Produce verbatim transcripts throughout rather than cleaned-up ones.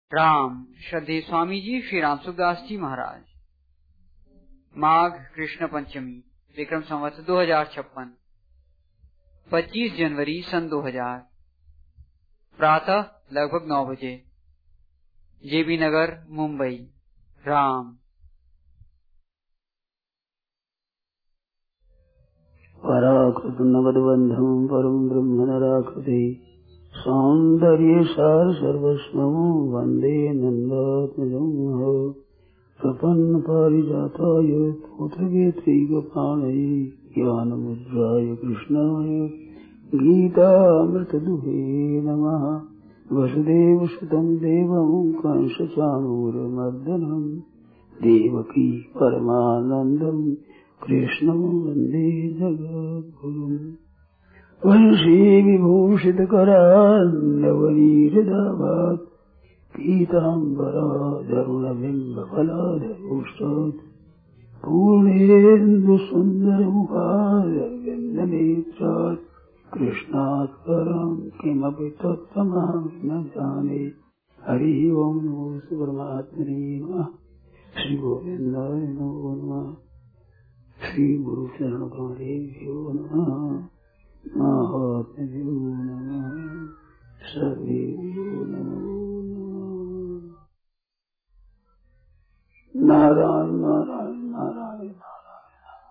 राम श्रद्धेय स्वामी जी श्री राम सुखदास जी महाराज। माघ कृष्ण पंचमी विक्रम संवत दो हजार छप्पन पच्चीस जनवरी सन दो हजार प्रातः लगभग नौ बजे जेबी नगर मुंबई। राम पराकृत नवद्बंधं परम ब्रह्म नराकृते सौंदर्य सार सर्वस्वं वंदे नंदात्मजं प्रपन्न पारिजाताय पुत्रवेत्रैकपाणये ज्ञानमुद्राय कृष्णाय गीतामृतदुहे नमः। वसुदेवसुतं देवं कंसचाणूरमर्दनं देवकी परमानन्दं कृष्णं वन्दे जगद्गुरुम्। वंशी विभूषितकरान्नवनीरदाभात् पीताम्बराधरुणबिम्बफलाधरोष्टात् पूर्णेन्दुसुन्दरमुखारविन्दनेत्रात् कृष्णात् परं किमपि तत्त्वमहं न जाने। हरिः ओं नमो परमात्मने नमः। श्री गोविन्दाय नमो नमः। श्री गुरु चरणकमलेभ्यो नमः। महात्म्यो नमः। सर्वेभ्यो नमो नमः। नारायण नारायण नारायण नारायण।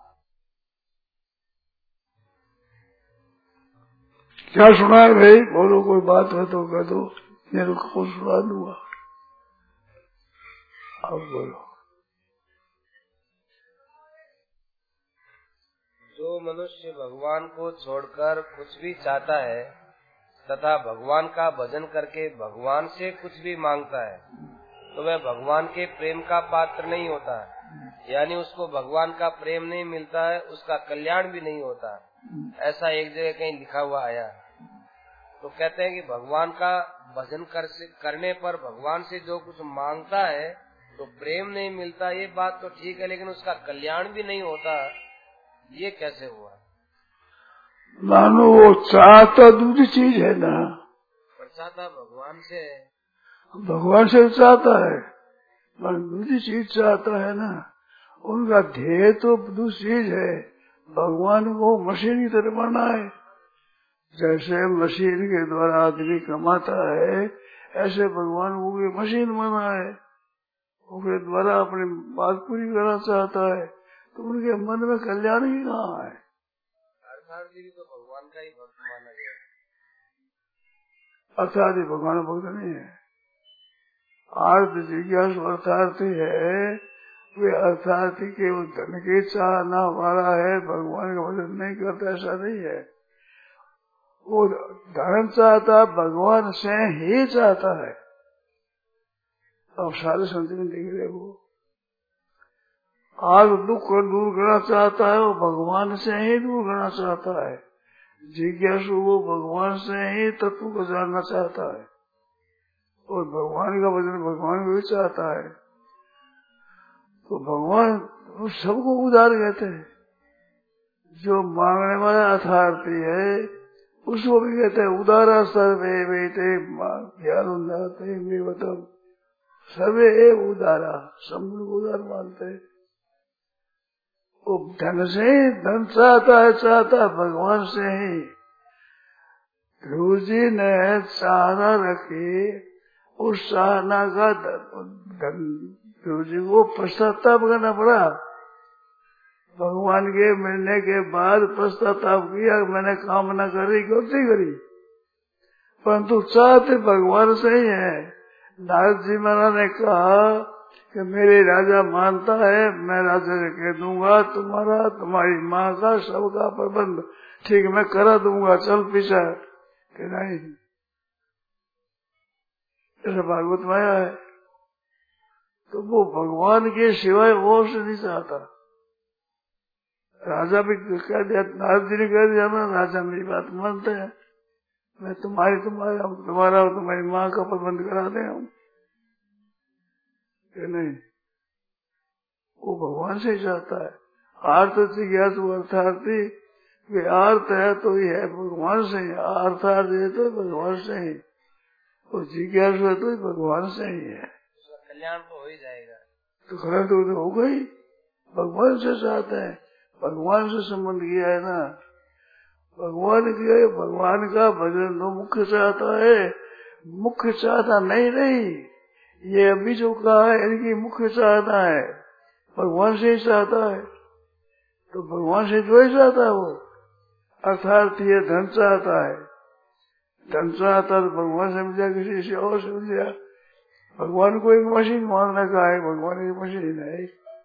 क्या सुना है भाई? बोलो, कोई बात है तो कह दो, मेरे को सुना दूंगा। अब बोलो। जो मनुष्य भगवान को छोड़कर कुछ भी चाहता है तथा भगवान का भजन करके भगवान से कुछ भी मांगता है तो वह भगवान के प्रेम का पात्र नहीं होता है, यानी उसको भगवान का प्रेम नहीं मिलता है, उसका कल्याण भी नहीं होता है। ऐसा एक जगह कहीं लिखा हुआ आया है। तो कहते हैं कि भगवान का भजन कर, करने पर भगवान से जो कुछ मांगता है तो प्रेम नहीं मिलता, ये बात तो ठीक है, लेकिन उसका कल्याण भी नहीं होता। ये कैसे हुआ? मानो वो चाहता दूसरी चीज है ना, पर चाहता भगवान से है। भगवान से चाहता है पर दूसरी चीज चाहता है ना। उनका ध्येय तो दूसरी चीज है, भगवान को मशीन की तरह बनाए। जैसे मशीन के द्वारा आदमी कमाता है, ऐसे भगवान को भी मशीन बनाए, उसके द्वारा अपनी बात पूरी करना चाहता है। तो उनके मन में कल्याण ही कहाँ है? अर्थात भी तो भगवान का ही भक्त माना गया। अर्थात ही भगवान भक्त नहीं है। अर्थ जिज्ञासु अर्थार्थी है, वे अर्थार्थी के वो धन की चाहना वाला है, भगवान का भजन नहीं करता, ऐसा नहीं है। वो धन चाहता भगवान से ही चाहता है। अब सारे संत में देख रहे वो आज दुख को दूर करना चाहता है, वो भगवान से ही दूर करना चाहता है। जिज्ञासु वो भगवान से ही तत्व को जानना चाहता है और भगवान का वचन भगवान को भी चाहता है। तो भगवान सबको उदार कहते हैं। जो मांगने वाला अर्थार्थी है उसको भी कहते हैं उदारा। सर्वे वेते ज्ञानोन्नते मेवतम, सर्वे उदारा, सब लोग उदार मानते हैं। वो धन से ही धन चाहता है, चाहता है भगवान से ही। ध्रुव जी ने चाहना रखी, उस चाहना का धन ध्रुव जी को पश्चाताप करना पड़ा। भगवान के मिलने के बाद पश्चाताप किया, मैंने कामना करी, गलती करी, परंतु चाहते भगवान से ही है। नारद जी महाराज ने कहा कि मेरे राजा मानता है, मैं राजा से कह दूंगा तुम्हारा तुम्हारी माँ का सबका प्रबंध ठीक मैं करा दूंगा, चल पीछा। कि नहीं, ऐसा भागवत में आया है। तो वो भगवान के सिवाय वो से नहीं चाहता। राजा भी कह दिया, नारद जी ने कह दिया ना, राजा मेरी बात मानते हैं, मैं तुम्हारी तुम्हारा तुम्हारा तुम्हारी माँ का प्रबंध करा दे हम। नहीं, वो भगवान से ही चाहता है। आर्थ जिज्ञासु अर्थार्थी, वे अर्थ है तो ये है भगवान से ही, अर्थार्थ है तो भगवान से ही। वो जिज्ञासु तो भगवान से ही है, कल्याण तो हो ही जाएगा। तो कल्याण तो हो गई, भगवान से चाहते हैं, भगवान से संबंध किया है ना, भगवान किया है, भगवान का भजन तो मुख्य चाहता है, मुख्य चाहता नहीं नहीं, ये अभी जो कहा है इनकी मुख्य चाहता है, भगवान से ही चाहता है, तो भगवान से जो ही चाहता है वो, अर्थात ये धन चाहता है, धन चाहता तो भगवान से मिल जाए, किसी से और से मिल जाए, भगवान को एक मशीन मानने का है, भगवान एक मशीन है,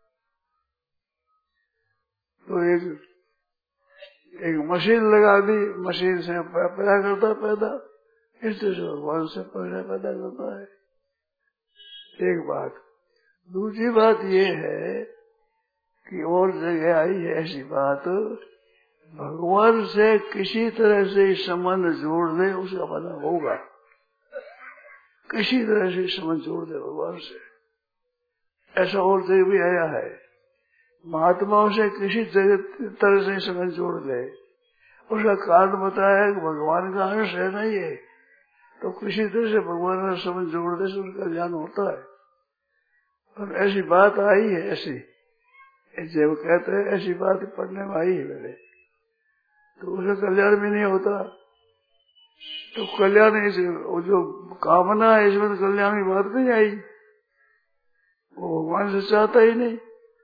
तो एक एक मशीन लगा दी, मशीन से पैदा करता पैदा, इससे भगवान से पैदा पैदा करता है। एक बात, दूसरी बात ये है कि और जगह आई है ऐसी बात, भगवान से किसी तरह से संबंध जोड़ दे उसका बना होगा, किसी तरह से संबंध जोड़ दे भगवान से, ऐसा और जगह भी आया है, महात्माओं से किसी तरह से संबंध जोड़ ले, उसका कारण बताया कि भगवान का अंश है ना ये, तो किसी तरह से भगवान का संबंध जोड़ दे से उसका ज्ञान होता है। और ऐसी बात आई है, ऐसी जब कहते हैं ऐसी बात पढ़ने में आई है मेरे, तो उसे कल्याण भी नहीं होता, तो कल्याण इस जो कामना है इसमें तो कल्याण की बात नहीं आई, वो भगवान से चाहता ही नहीं,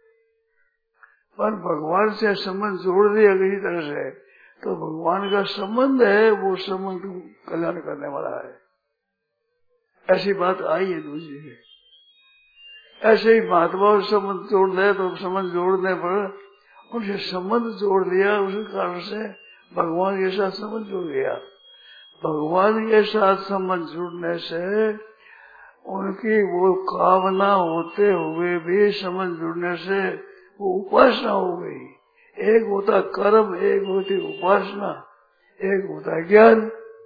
पर भगवान से संबंध जोड़ दिया किसी तरह से, तो भगवान का संबंध है, वो संबंध कल्याण करने वाला है, ऐसी बात आई है दूसरी। ऐसे ही महात्माओं से संबंध जोड़ दे, तो संबंध जोड़ने पर उनसे संबंध जोड़ दिया, उसी कारण से भगवान के साथ संबंध जुड़ गया। भगवान के साथ संबंध जुड़ने से उनकी वो कामना होते हुए भी संबंध जुड़ने से वो उपासना हो गई। एक होता कर्म, एक होती उपासना, एक होता ज्ञान।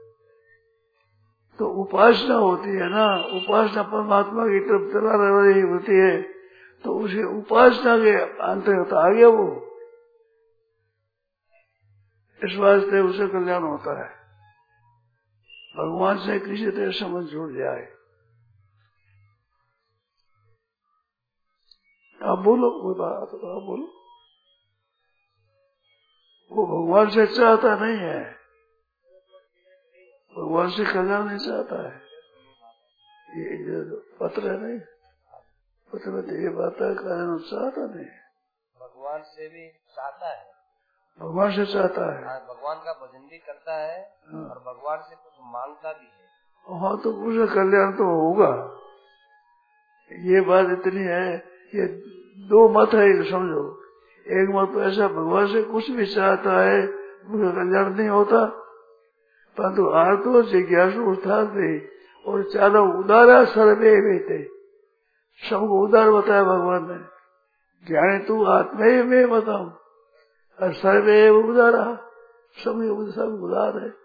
तो उपासना होती है ना, उपासना परमात्मा की तरफ चला रही होती है, तो उसे उपासना के अंतर्गत आ गया वो, इस वास्ते उसे कल्याण होता है, भगवान से किसी तरह समझ जुड़ जाए। आप बोलो कोई बात, आप बोलो। वो भगवान से चाहता नहीं है, भगवान से कल्याण नहीं चाहता है। ये जो पत्र है नहीं, पत्र में ये बात है, कल्याण चाहता नहीं, भगवान से भी चाहता है, भगवान से चाहता है, भगवान का भजन भी करता है, हाँ। और भगवान से कुछ मांगता भी है। हाँ, तो उसे कल्याण तो होगा। ये बात इतनी है, ये दो मत है, समझो। एक मत तो ऐसा भगवान से कुछ भी चाहता है उसे कल्याण नहीं होता, परंतु आर्तो जिज्ञासु उठार थे और चारों उदारा सर्वे थे, सबको उदार बताया भगवान ने। ज्ञानी तू आत्मा ही में बताऊं, और सर्वे उदारा, सब सब उदार है।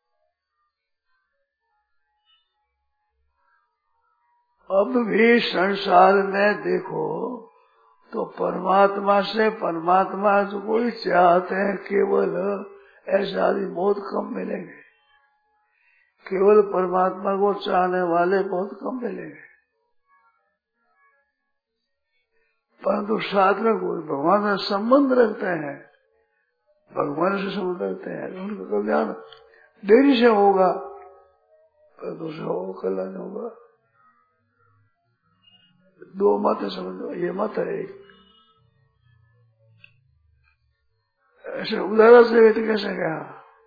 अब भी संसार में देखो तो परमात्मा से परमात्मा जो कोई चाहते हैं केवल ऐसे आदमी बहुत कम मिलेंगे, केवल परमात्मा को चाहने वाले बहुत कम मिलेंगे। परंतु साथ में कोई भगवान से संबंध रखते हैं, भगवान से संबंध रखते हैं, उनका कल्याण देरी से होगा, परंतु से कल्याण होगा। दो मत है, समझो। ये मत है एक, ऐसे उदाहरण से व्यक्ति कैसे कहा,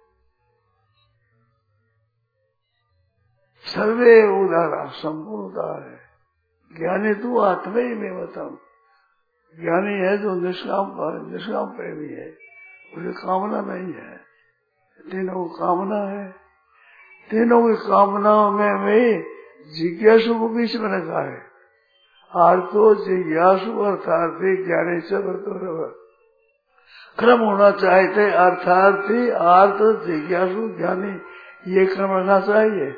सर्वे उदारा, संपूर्ण उदार है। ज्ञानी तू आत्मा ही में बताऊं, ज्ञानी है जो निष्काम निष्काम प्रेमी है, उसे कामना नहीं है, तीनों को कामना है। तीनों की कामनाओं में मैं जिज्ञासु को बीच में रखा है। आर्तो जिज्ञासु अर्थार्थी ज्ञानी चतुर्थ क्रम होना चाहते, अर्थार्थी आर्थ जिज्ञासु ज्ञानी, ये क्रम रहना चाहिए।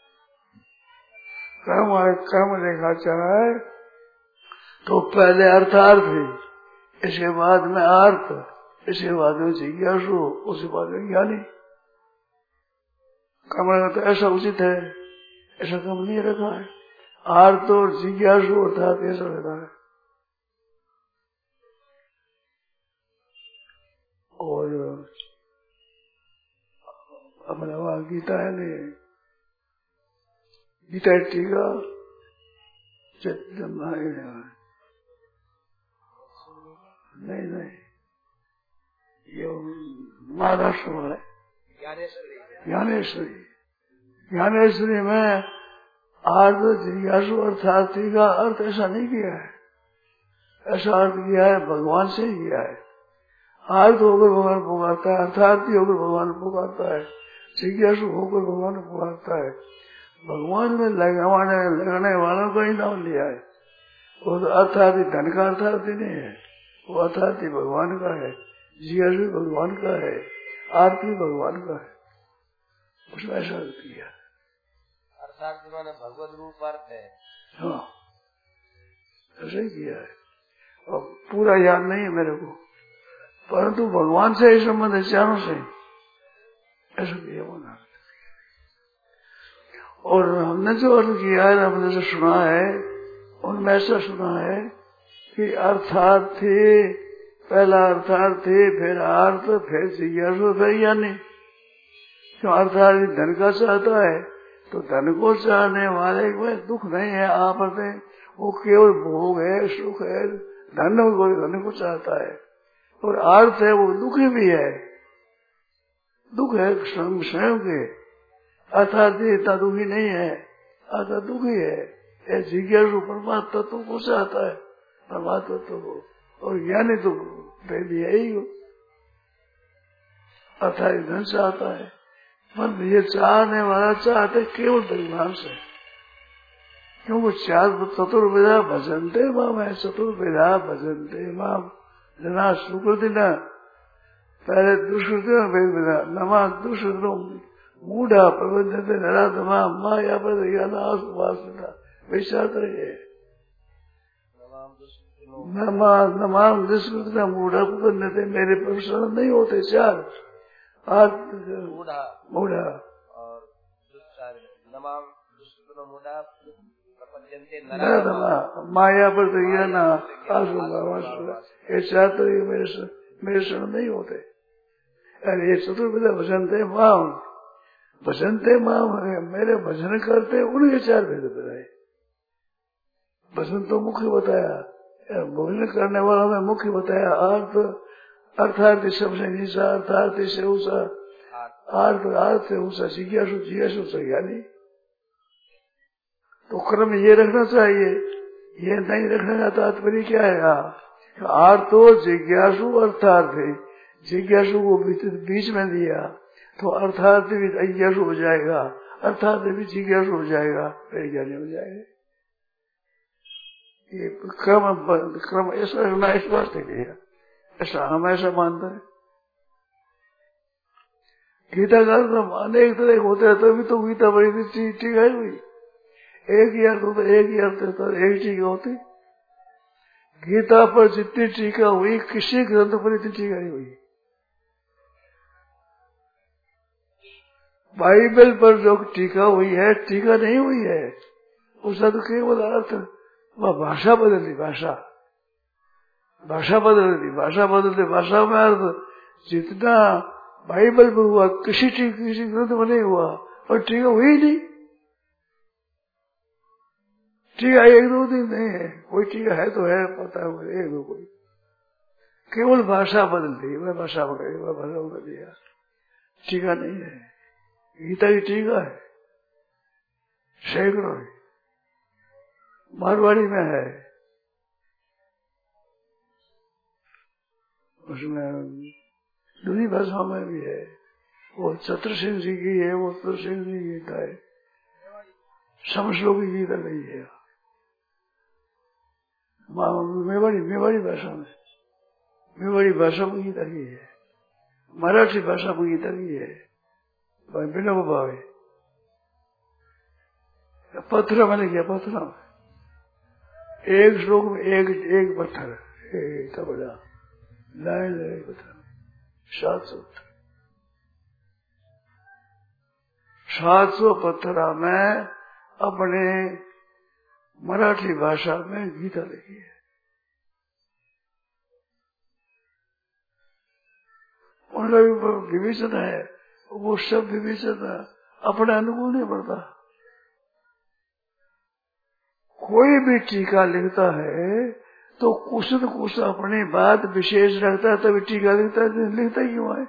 क्रम क्रम देखा चाहे तो पहले अर्थार्थी, इसके बाद में आर्थ, इसके बाद में जिज्ञासु, उसके बाद में ज्ञानी। क्रम तो ऐसा उचित है, ऐसा कम नहीं रखा है। आर्त और जिज्ञासु अर्थात ऐसा रखा है। और अपना वहां गीता है ने गीता टीका नहीं नहीं ये महाराष्ट्र में है ज्ञानेश्वरी। ज्ञानेश्वरी में आर्थ जिज्ञासु अर्थार्थी का अर्थ ऐसा नहीं किया है। ऐसा अर्थ किया है भगवान से ही किया है। आर्थ होकर भगवान पुकारता है, अर्थार्थी होकर भगवान पुकारता है, जिज्ञासु होकर भगवान पुकारता है। भगवान में लगाने लगाने वालों का ही नाम लिया है। वो तो अर्थार्थी धन का अर्थार्थी नहीं है, वो अर्थार्थी भगवान का है, जिज्ञासु भगवान का है, आरती भगवान का है। उसमें ऐसा किया अर्थार्थी माने भगवत रूप अर्थ है। हाँ ऐसा ही किया है। और पूरा याद नहीं है मेरे को, परंतु भगवान से ही संबंध है, चारों से ऐसा किया होना। और हमने जो अर्थ किया है, हमने जो सुना है, उनमें ऐसा सुना है कि अर्थार्थी पहला अर्थार्थी, फिर अर्थ, फिर जिज्ञासु, फिर ज्ञानी। क्यों अर्थार्थी धन का चाहता है तो धन को चाहने वाले में दुख नहीं है, आपत है, वो केवल भोग है, सुख है, धन को धन को चाहता है। और अर्थ है वो दुखी भी है, दुख है स्वयं के। अर्थार्थी इतना दुखी नहीं है, अर्थात दुखी है। जिज्ञासु परमात्मा तत्व को चाहता है, परमात्मा तत्व को। और ज्ञानी तो भी है ही, अर्थात धन चाहता है। पर ये चाहने वाला चाहते केवल भगवान से, क्योंकि चार चतुर्विधा भजनते माम है। चतुर्विधा भजनते माम जना सुकृति न पहले दुष्कृति में भेद विधा नमा दुष्कृतों मूढ़ा प्रबंधते नराधमा माया पर विचार रहे। नमाम दुष्कृत न मूढ़ा प्रबंधते, मेरे प्रसन्न नहीं होते। चार मूढ़ा और माया पर ये चाहते मेरे मेरे शरण नहीं होते। अरे ये चतुर्विधा भजनते माम, भजनते माम है, मेरे भजन करते उनके चार भेद बताए। भजन तो मुख्य बताया, भजन करने वालों में मुख्य बताया अर्थ, अर्थार्थी सबसे नीचा, अर्थार्थी से ऊंचा, अर्थ अर्थ से ऊंचा, जिज्ञासु जिज्ञासु से ज्ञानी। तो क्रम ये रखना चाहिए, ये नहीं रखने का तात्पर्य क्या है? आर्तो जिज्ञासु अर्थार्थी, जिज्ञासु को बीच में दिया तो अर्थार्थी भी जिज्ञासु हो जाएगा, अर्थार्थी भी जिज्ञासु हो जाएगा, फिर ज्ञानी हो जाएगा। ये क्रम क्रम ऐसा रखना इस वास्ते किया, ऐसा हम ऐसा मानते हैं। गीता का अर्थ अनेक तरह होते हैं, तभी तो गीता बड़ी थी ठीक है हुई। एक ही अर्थ होता, एक ही अर्थ होता, एक टीका होती। गीता पर जितनी टीका हुई किसी ग्रंथ पर इतनी टीका नहीं हुई। बाइबल पर जो टीका हुई है, टीका नहीं हुई है, उसका तो केवल अर्थ, वह भाषा बदलती, भाषा भाषा बदलती भाषा बदलती भाषा में अर्थ जितना बाइबल पर हुआ किसी किसी ग्रंथ में नहीं हुआ, और टीका हुई नहीं। टीका एक दो दिन नहीं है, कोई टीका है तो है, पता है एक दो कोई, केवल भाषा बदलती, वह भाषा बदली, वह भाषा बदल दिया, टीका नहीं है। गीता की टीका है सैकड़ों, मारवाड़ी में है, उसमें दूसरी भाषाओं में भी है। वो चतुर सिंह जी की है, वो चतुर सिंह जी की गीता है, समश्लोकी गीता नहीं है। मेवाड़ी मेवाड़ी भाषा में, मेवाड़ी भाषा में गीता की है, मराठी भाषा में गीता की है, बिना भावे पत्थर मैंने किया, पत्थर में एक श्लोक में एक एक पत्थर, इतना बड़ा लाइन एक पत्थर, सात सौ सात सौ पत्थर में अपने मराठी भाषा में गीता लिखी है। उनका विवेचन है, वो सब विवेचन अपने अनुकूल नहीं पड़ता। कोई भी टीका लिखता है तो कुछ न कुछ अपनी बात विशेष रखता है, तभी टीका लिखता है। लिखता ही क्यों है?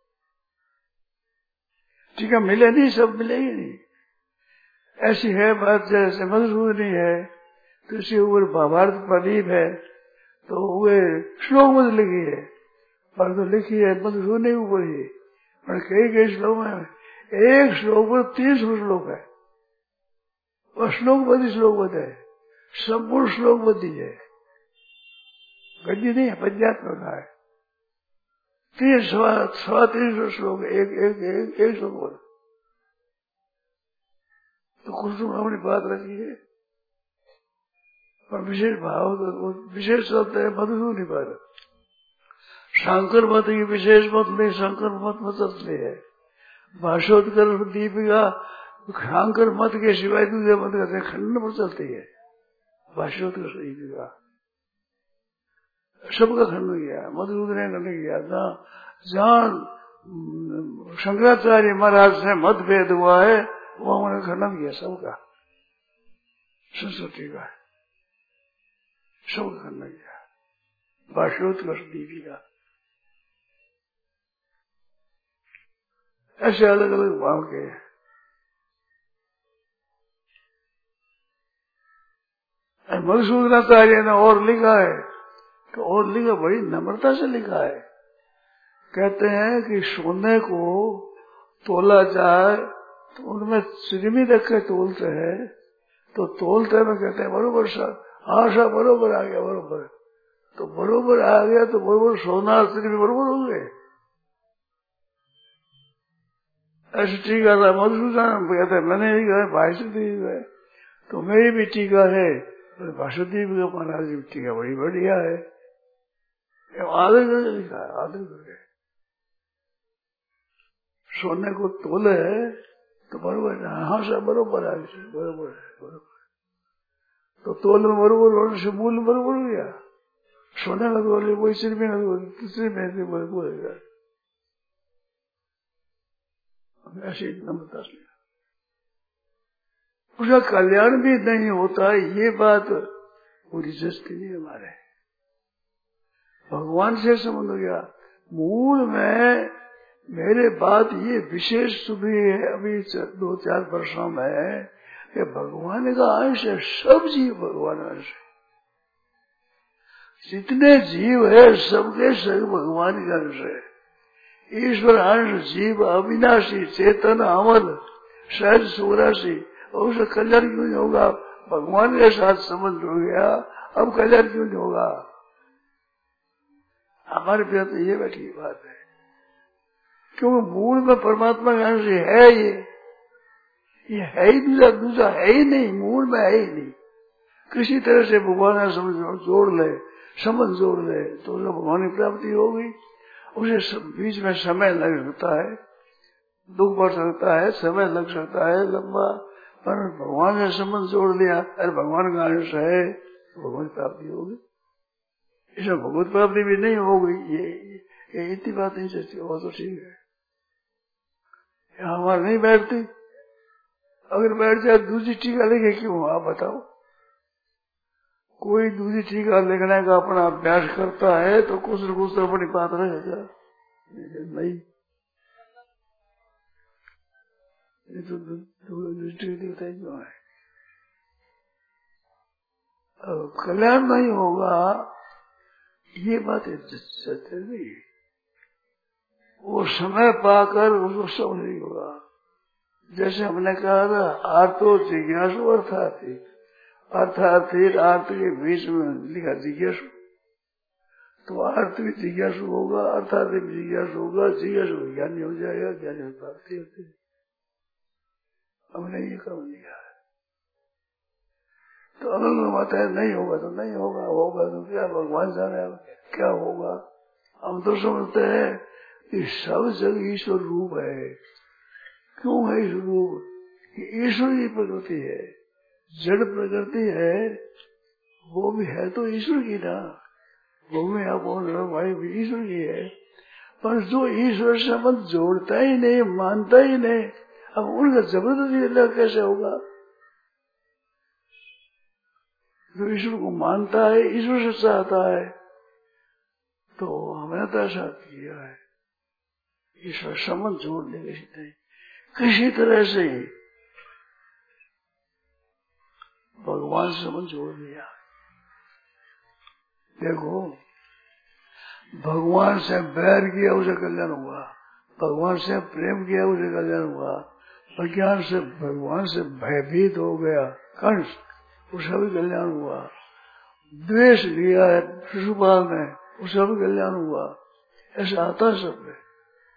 टीका मिले नहीं, सब मिले ही नहीं। ऐसी है बात, जैसे मधुसूदनी है तो इसके ऊपर भावार्थ प्रदीप है, तो वे श्लोक मत लिखी है, पर तो लिखी है मधुसूदनी के ऊपर ही। पर कई कई श्लोक में एक श्लोक पर तीन सौ श्लोक है, और श्लोकबद्ध श्लोकबद्ध है, संपूर्ण श्लोकबद्ध है, गद्य नहीं है, पद्यात्मक है। तीन सवा सवा तीन सौ श्लोक एक एक एक एक श्लोक बोल, तो कुछ लोग अपनी बात रखी है, पर विशेष भाव तो विशेष शब्द है मधुसूदनी पर। शंकर मत की विशेष मत नहीं, शंकर मत मत असली है। भाषोत्कर दीपिका शंकर मत के सिवाय दूसरे मत का खंडन पर चलती है। भाष्योत्कर दीपिका सबका खंडन किया, मधुसूदन ने खंडन किया था। जहाँ शंकराचार्य महाराज से मतभेद हुआ है वो उन्होंने खंडन किया सबका, सरस्वती का सबका खंडन किया। भाष्योत्कर दीपिका ऐसे अलग अलग भाव के। मधुसूदनाचार्य ने और लिखा है, तो और लिखा बड़ी नम्रता से लिखा है। कहते हैं कि सोने को तोला जाए तो उनमें सिरमी रख के तोलते हैं, तो तोलते में कहते हैं बरोबर सा, हाँ सा बरोबर आ गया, बरोबर तो बरोबर आ गया, तो बरोबर सोना और सिरमी बरोबर हो गए। ऐसे टीका था मधुसूदन कहते हैं, मैंने भी कहा भाषुदीप है, तो मेरी भी टीका है, भाषुदीप का महाराज की टीका बड़ी बढ़िया है, आदर करके लिखा है, आदर करके। सोने को तोले तो बरोबर, हाँ से बरोबर आ गया, बरोबर है, बरोबर। तो तोल में बरोबर होने से मूल बरोबर हो गया। सोने का तोले वही सिर में तीसरे में बोलेगा, ऐसी नम्रता से। उसका कल्याण भी नहीं होता, ये बात पूरी जस्ती नहीं हमारे। भगवान से संबंध हो गया। मूल में मेरे बात ये विशेष सुधी है अभी दो चार वर्षों में कि भगवान का अंश है, सब जीव भगवान अंश है। जितने जीव है सबके सब भगवान का अंश है। ईश्वर अंश जीव अविनाशी चेतन अमल सहज सुराशी, और उसका कल्याण क्यों नहीं होगा? भगवान के साथ संबंध हो गया, अब कल्याण क्यों नहीं होगा? हमारे पे तो ये बैठी बात है, क्योंकि मूल में परमात्मा का अंश है। ये ये है ही दूसरा, दूसरा है ही नहीं, मूल में है ही नहीं। किसी तरह से भगवान का समझ जोड़ ले, संबंध जोड़ ले, तो उसको भगवान की प्राप्ति होगी। उसे बीच में समय लग सकता है, दुख बढ़ सकता है, समय लग सकता है लंबा, पर भगवान से संबंध जोड़ लिया, अरे भगवान का अंश है, तो भगवान की प्राप्ति होगी। इसमें भगवत प्राप्ति भी नहीं होगी, ये, ये इतनी बात नहीं सोचती, वो तो ठीक है। हमारे नहीं बैठती, अगर बैठ जाए दूसरी टीका लिखे क्यों? आप बताओ। कोई दूसरी टीका लिखने का अपना अभ्यास करता है तो कुछ न कुछ तो अपनी बात रहेगा, नहीं ये तो दृष्टि दिखता ही क्यों है? कल्याण नहीं होगा, ये बात सत्य नहीं। वो समय पाकर उसको सब नहीं होगा। जैसे हमने कहा था, आर्तो जिज्ञासु अर्थार्थी, अर्थार्थी अर्थ के बीच में लिखा जिज्ञासु, तो अर्थ भी जिज्ञासु होगा, अर्थार्थ भी जिज्ञासु होगा, जिज्ञासु ज्ञानी हो जाएगा, ज्ञानी में प्राप्ति होती है। हमने ये काम लिया है, तो अगर माता है नहीं होगा तो नहीं होगा, होगा तो क्या, भगवान जाने क्या होगा। हम तो समझते हैं कि सब जगह ईश्वर रूप है। क्यों है ईश्वर रूप? ईश्वर की प्रकृति है, जड़ प्रकृति है वो भी है तो ईश्वर की ना, वो में आप भाई भी ईश्वर की है, पर जो ईश्वर से मत जोड़ता ही नहीं, मानता ही नहीं, अब उनका जबरदस्ती अल्लाह कैसे होगा? जो ईश्वर को मानता है, ईश्वर से चाहता है, तो हमने तो ऐसा किया है, ईश्वर संबंध जोड़ने किसी नहीं, किसी तरह से ही भगवान से संबंध जोड़ दिया। देखो, भगवान से बैर किया उसे कल्याण हुआ, भगवान से प्रेम किया उसे कल्याण हुआ, प्रज्ञान से भगवान से भयभीत हो गया कंस, उसका भी कल्याण हुआ, द्वेष लिया है शिशुपाल ने, उसका भी कल्याण हुआ। ऐसा आता है सब में।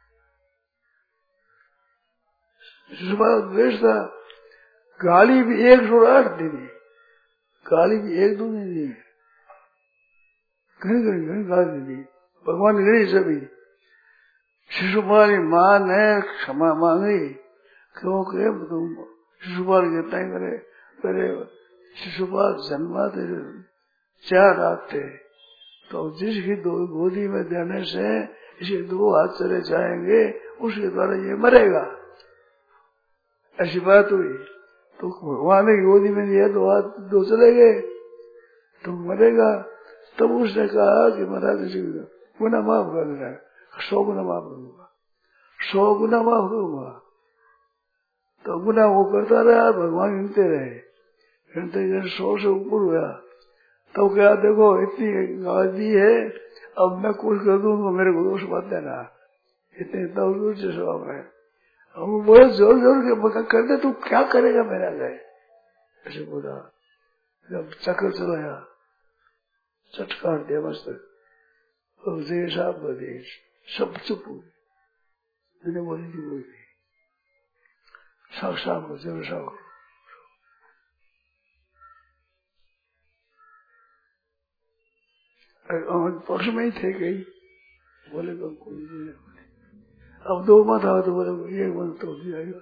शिशुपाल द्वेष था, गाली भी एक सौ आठ दी, गाली भी एक दो नहीं दी, कहीं कहीं कहीं गाली दी, भगवान गई सभी। शिशुपाल की मां ने क्षमा मांगी, क्योंकि तुम शिशुपाल कहता ही करे करे शिशुपाल जन्मा थे चार रात थे, तो जिसकी दो गोदी में देने से इसे दो हाथ चले जाएंगे, उसके द्वारा ये मरेगा, ऐसी बात हुई। तो भगवान ने गोदी में दिया, दो हाथ दो चले गए, तो मरेगा। तब उसने कहा कि महाराज जी गुना माफ कर देना, सौ गुना माफ करूंगा, सौ गुना माफ करूंगा। तो गुना वो करता रहा, भगवान गिनते रहे, गिनते सौ से ऊपर हुआ। तो क्या देखो इतनी गाली दी है, अब मैं कुछ कर दूं तो मेरे को दोष मत देना, इतने इतना उच्च स्वभाव है। हम बोले जोर जोर के कर दे, तू क्या करेगा मेरा गए, ऐसे बोला। जब चक्कर चलाया, चटकार दिया मस्त, तो देश आप देश सब चुप हुए, मैंने बोली थी बोली साफ साफ हो, जरूर साफ हो। पक्ष में ही थे गई, बोले कोई नहीं बोले, अब दो मत आओ तो बोले एक मत तो हो जाएगा।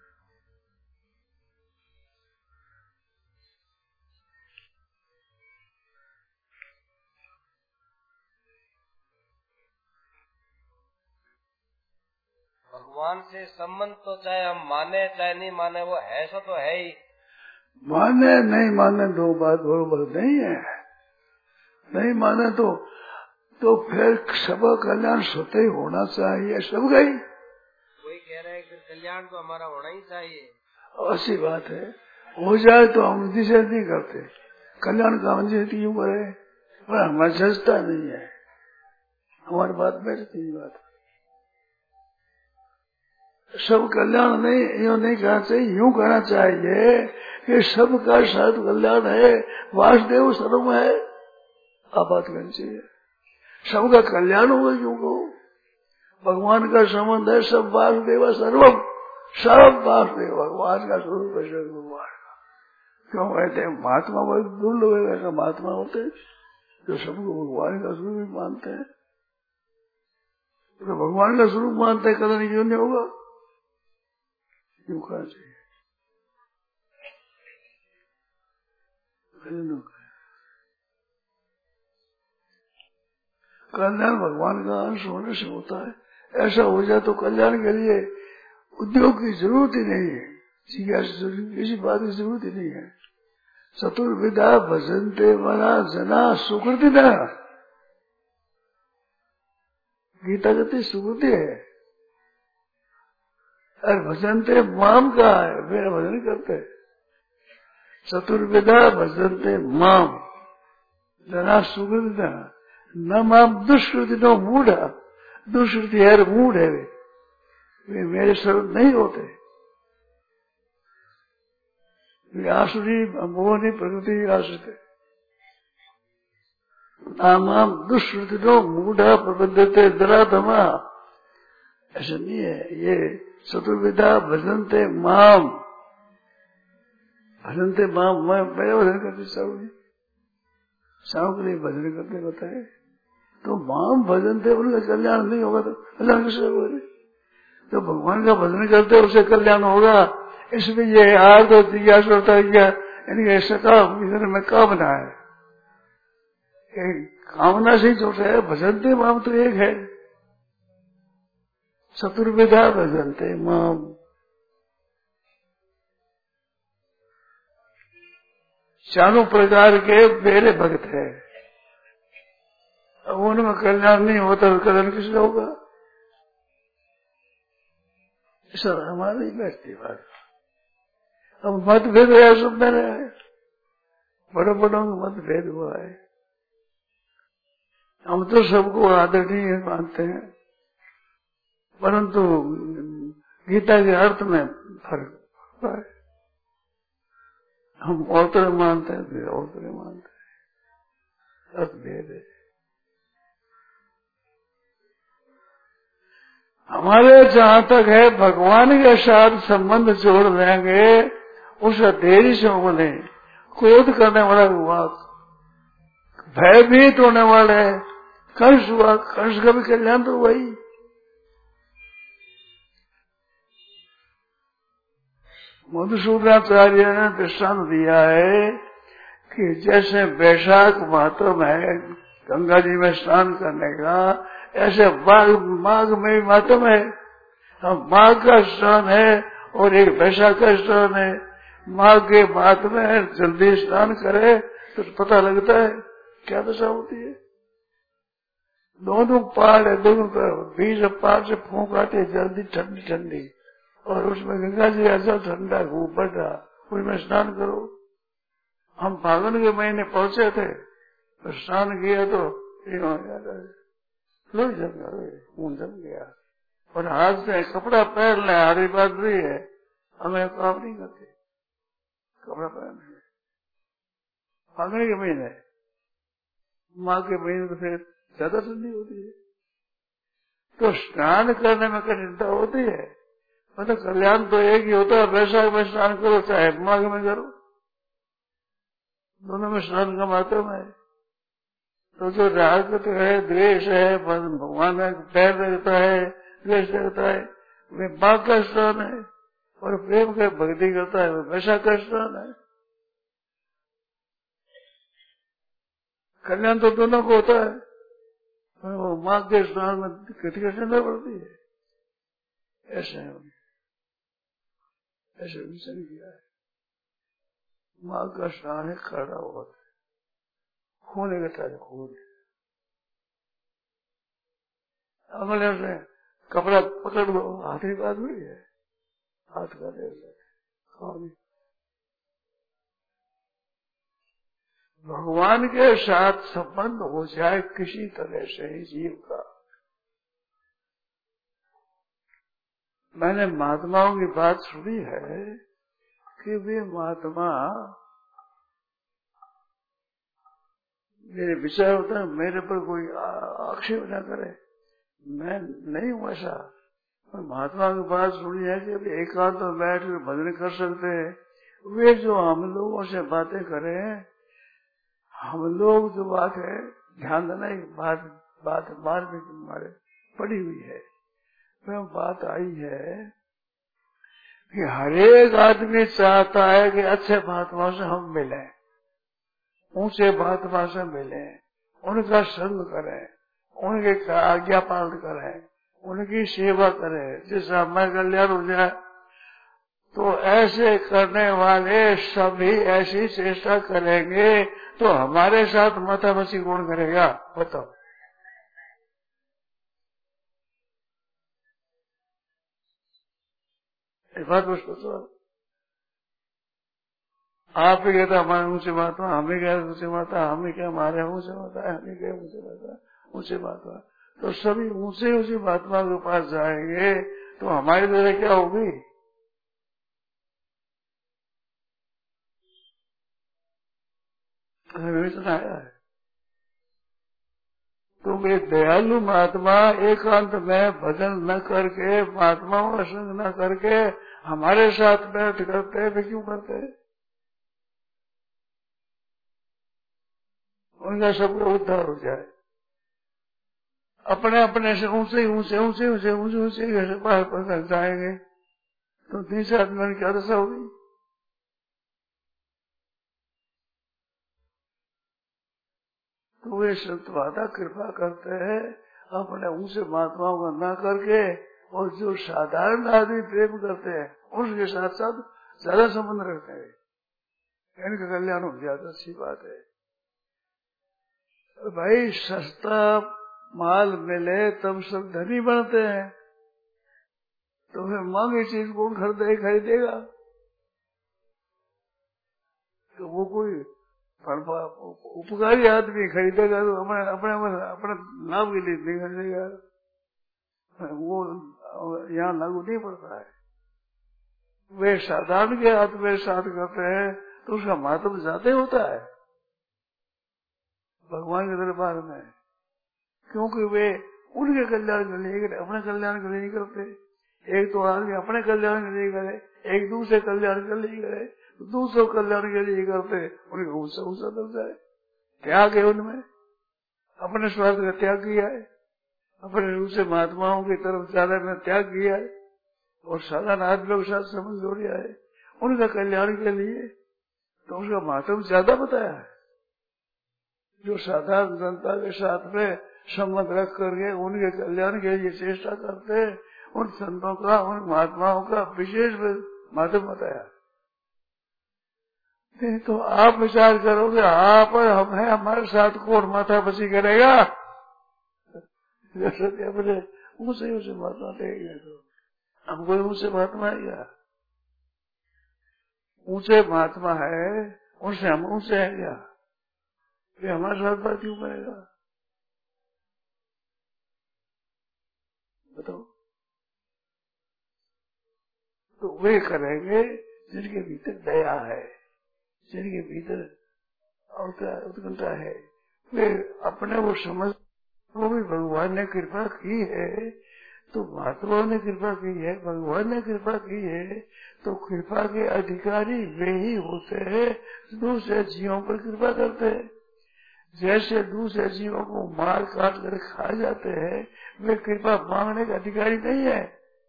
भगवान से संबंध तो चाहे हम माने चाहे नहीं माने, वो है सो तो है ही। माने नहीं माने दो बात बरोबर नहीं है, नहीं माने तो तो फिर सब कल्याण स्वतः ही होना चाहिए, सब गई। कोई कह रहे हैं कि कल्याण तो हमारा होना ही चाहिए, ऐसी बात है, हो जाए तो हम निषेध नहीं करते, कल्याण का हम निषेध क्यों करे, पर हमारी सजता नहीं है, हमारी बात बैठती नहीं। बात सब कल्याण नहीं, यूँ नहीं कहना चाहिए, यूँ कहना चाहिए कि सबका शायद कल्याण है, वासुदेव सर्व है, आप बात कहनी चाहिए। सबका कल्याण होगा क्यों को, भगवान का संबंध है, सब वासुदेव सर्वम, सब वासुदेव भगवान का स्वरूप है, भगवान का। क्यों कहते हैं महात्मा बहुत दुर्लभ है, ऐसा महात्मा होते जो सबको भगवान का स्वरूप मानते हैं। तो भगवान का स्वरूप मानते हैं, कदर क्यों नहीं होगा, क्यों कहना चाहिए। कल्याण भगवान का अंश होने से होता है, ऐसा हो जाए तो कल्याण के लिए उद्योग की जरूरत ही नहीं है, किसी बात की जरूरत ही नहीं है। चतुर्विधा भजनते मना जना सुकृति न, गीता कहती सुकृति है, और भजनते माम का है, मेरा भजन करते। चतुर्विधा भजनते माम जना सुकृति न, न माम दुष्कृति नो मूढ़, दुष्कृति है मूढ़ है, वे, वे मेरे स्वरूप नहीं होते, वे आसुरी मोहनी प्रकृति आश्रित है। नाम दुष्कृति नो मूढ़ प्रबंधते दराधमा, ऐसा नहीं है। ये चतुर्विधा भजनते माम, भजनते माम, मैं मेरे भजन करते सब सब के लिए भजन करते बताए, तो माम भजनते उनका कल्याण नहीं होगा तो कल्याण किससे होगा। तो भगवान का भजन करते उसे कल्याण होगा, इसमें ये आर्थ जिज्ञासा होता है क्या यानी ऐसा काम इधर में कामना है, कामना से ही छोटा है। भजनते माम तो एक है, चतुर्विधा भजनते माम। चारों प्रकार के मेरे भक्त है। अब उनमें कल्याण नहीं होता तो कल्याण किसका होगा? सर हमारी बैठती बात। अब मतभेद है, सब में है, बड़े बड़ों में मतभेद हुआ है। हम तो सबको आदरणीय मानते हैं, परंतु गीता के अर्थ में फर्क होता है। हम और तरह मानते हैं, फिर और तरह मानते हैं, अर्थ भेद है। हमारे जहां तक है भगवान के साथ संबंध जोड़ देंगे, उस देरी से बोले क्रोध करने वाला हुआ, भयभीत होने वाले कंस हुआ, कंस का भी कल्याण तो वही। मधुसूदनाचार्य ने दृष्टांत दिया है कि जैसे वैशाख मातम है गंगा जी में स्नान करने का, ऐसे माघ माघ में भी मातम है। अब माघ का स्नान है और एक वैशाख का स्नान है। माघ के बाद में जल्दी स्नान करे तो पता लगता है क्या दशा होती है। दोनों पहाड़ है, दोनों तरफ बीच पहाड़ से फूंक आती है जल्दी ठंडी ठंडी, और उसमें गंगा जी का जल ठंडा खूब बढ़ रहा, उसमें स्नान करो। हम फागुन के महीने पहुंचे थे तो स्नान किया तो लोग जम गए, खून जम गया, और हाथ से कपड़ा पहन ले, हरी बात भी है, हमें काम नहीं करते कपड़ा पहनने। फागुन के महीने, माँ के महीने तो फिर ज्यादा ठंडी होती है, तो स्नान करने में कठिनता होती है। मतलब कल्याण तो एक ही होता है, वैशाख में स्नान करो चाहे माघ में करो, दोनों में स्नान का माध्यम है। तो जो राग है, द्वेष है, भगवान पैर लगता है, द्वेष लगता है, वे माघ का स्नान है, और प्रेम का भक्ति करता है वो वैशाख का स्नान है। कल्याण तो दोनों को होता है, पर वो माघ के स्नान में कठिनाई पड़ती है। ऐसे है, ऐसे विचन किया है। माघ का स्नान है खड़ा हुआ, खून इकट्ठा है, खून। अगले से कपड़ा पकड़ दो, हाथ की बात हुई है, हाथ का दे खाओ। भगवान के साथ संबंध हो जाए किसी तरह से ही जीव का। मैंने महात्माओं की बात सुनी है कि वे महात्मा, मेरे विचार होता है मेरे पर कोई आक्षेप न करे, मैं नहीं हूँ ऐसा। महात्मा की बात सुनी है कि एकांत में बैठ कर भजन कर सकते हैं। वे जो हम लोगों से बातें करें, हम लोग जो बात है ध्यान देना, एक बात बात बार में हमारे पड़ी हुई है, वह बात आई है कि हरेक आदमी चाहता है कि अच्छे महात्माओं से हम मिलें, ऊंचे महात्मा से मिलें, उनका संग करें, उनके आज्ञा पालन करें, उनकी सेवा करें, जिससे हमारा कल्याण हो जाए। तो ऐसे करने वाले सभी ऐसी चेष्टा करेंगे तो हमारे साथ माथापच्ची कौन करेगा बताओ? एक बात पूछो, आप ही कहते हमारे ऊंचे महात्मा, हम ही कहते ऊंचे महात्मा, हम ही क्या हमारे ऊंचे महात्मा है, हम ही कहे ऊंचे महात्मा ऊंचे महात्मा। तो सभी ऊंचे ऊंचे महात्मा के पास जाएंगे तो हमारी तरह क्या होगी? विवेचना आया है। तो वे दयालु महात्मा एकांत में भजन न करके, महात्माओं का संग न करके हमारे साथ बैठ करते वे क्यों करते हैं? उनका सबका उद्धार हो जाए। अपने अपने से ऊंचे ऊंचे ऊंचे ऊंचे ऊंचे ऊंचे बाहर पर जाएंगे तो तीन चार आदमी की क्या दशा होगी? तो वे संत माता कृपा करते हैं अपने ऊंचे महात्माओं का ना करके, और जो साधारण आदमी प्रेम करते हैं उसके साथ साथ ज्यादा संबंध रखते हैं, इनका कल्याण हो जाता। अच्छी बात है भाई, सस्ता माल मिले तब सब धनी बनते हैं, तो फिर महंगी चीज कौन खरीदे खरीदेगा? तो वो कोई उपकारी आदमी खरीदेगा तो अपने अपने अपने लाभ के लिए नहीं खरीदेगा, वो यहाँ लागू नहीं पड़ता है। वे साधारण के हाथ में साथ करते हैं तो उसका महत्व ज्यादा होता है भगवान के दरबार में, क्योंकि वे उनके कल्याण के लिए, अपने कल्याण के लिए नहीं करते। एक तो आदमी अपने कल्याण के लिए करे, एक दूसरे कल्याण के लिए करे, दूसरों कल्याण के लिए करते, उनका ऊंचा ऊंचा दर्जा है, त्याग है उनमें, अपने स्वार्थ का त्याग किया है, अपने दूसरे महात्माओं की तरफ ज्यादा में त्याग किया है, और साधारण आदमियों के साथ संबंध जोड़ा है उनका कल्याण के लिए, तो उसका महत्व ज्यादा बताया है। जो साधारण जनता के साथ में संबंध रख करके उनके कल्याण के लिए चेष्टा करते हैं, उन संतों का, उन महात्माओं का विशेष महत्व बताया। नहीं तो आप विचार करोगे आप और हम है, हमारे साथ कौन माथा बसी करेगा? जैसे अपने ऊंचे ऊंचे महात्मा देंगे तो हम कोई ऊंचे महात्मा है क्या? ऊंचे महात्मा है, उनसे हम ऊंचे हैं क्या? ये हमारे साथ बात क्यों करेगा? बताओ। तो वे करेंगे जिनके भीतर दया है, जिनके भीतर उत्कंठा है, वे अपने वो समझ, वो भी भगवान ने कृपा की है तो महात्माओं ने कृपा की है, भगवान ने कृपा की है, तो कृपा के अधिकारी वे ही होते हैं दूसरे जीवों पर कृपा करते हैं। जैसे दूसरे जीवों को मार काट कर खा जाते हैं, वे कृपा मांगने के अधिकारी नहीं है,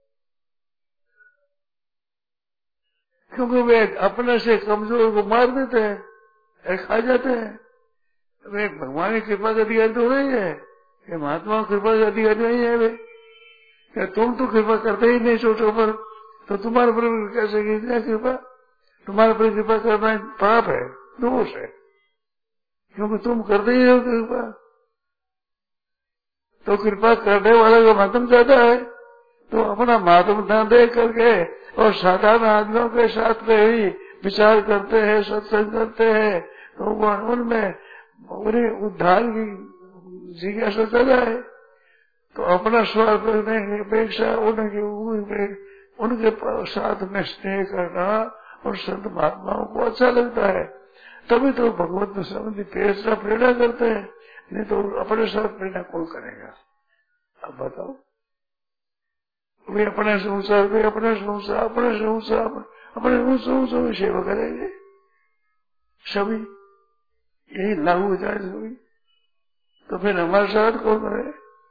क्योंकि वे अपने से कमजोर को मार देते हैं, खा जाते हैं। वे भगवान की कृपा का अधिकारी तो नहीं है, ये महात्मा कृपा का अधिकारी नहीं है। वे क्या तुम तो कृपा करते ही नहीं छोटों पर, तो तुम्हारे पर कैसे की कृपा? तुम्हारे पर कृपा करना पाप है, दोष है, क्योंकि तुम करते ही हो कृपा। तो कृपा करने वाले का महत्व ज्यादा है, तो अपना महत्व न दे करके और साधारण आदमियों के साथ में ही विचार करते हैं, सत्संग करते हैं, तो उनमें उन्हें उद्धार की जिज्ञासा ज्यादा है। तो अपना स्वार्थ करने की अपेक्षा उनके उनके साथ में स्नेह करना और संत महात्माओं को अच्छा लगता है, तभी तो भगवत में संबंधी प्रेरणा प्रेरणा करते हैं, नहीं तो अपने साथ प्रेरणा कौन करेगा? अब बताओ। वे अपने से ऊंचा, वे अपने से ऊंचा, अपने से ऊंचा, अपने ऊंचे ऊंचे में सेवा करेंगे सभी, यही लागू हो जाए सभी, तो फिर हमारे साथ कौन करे?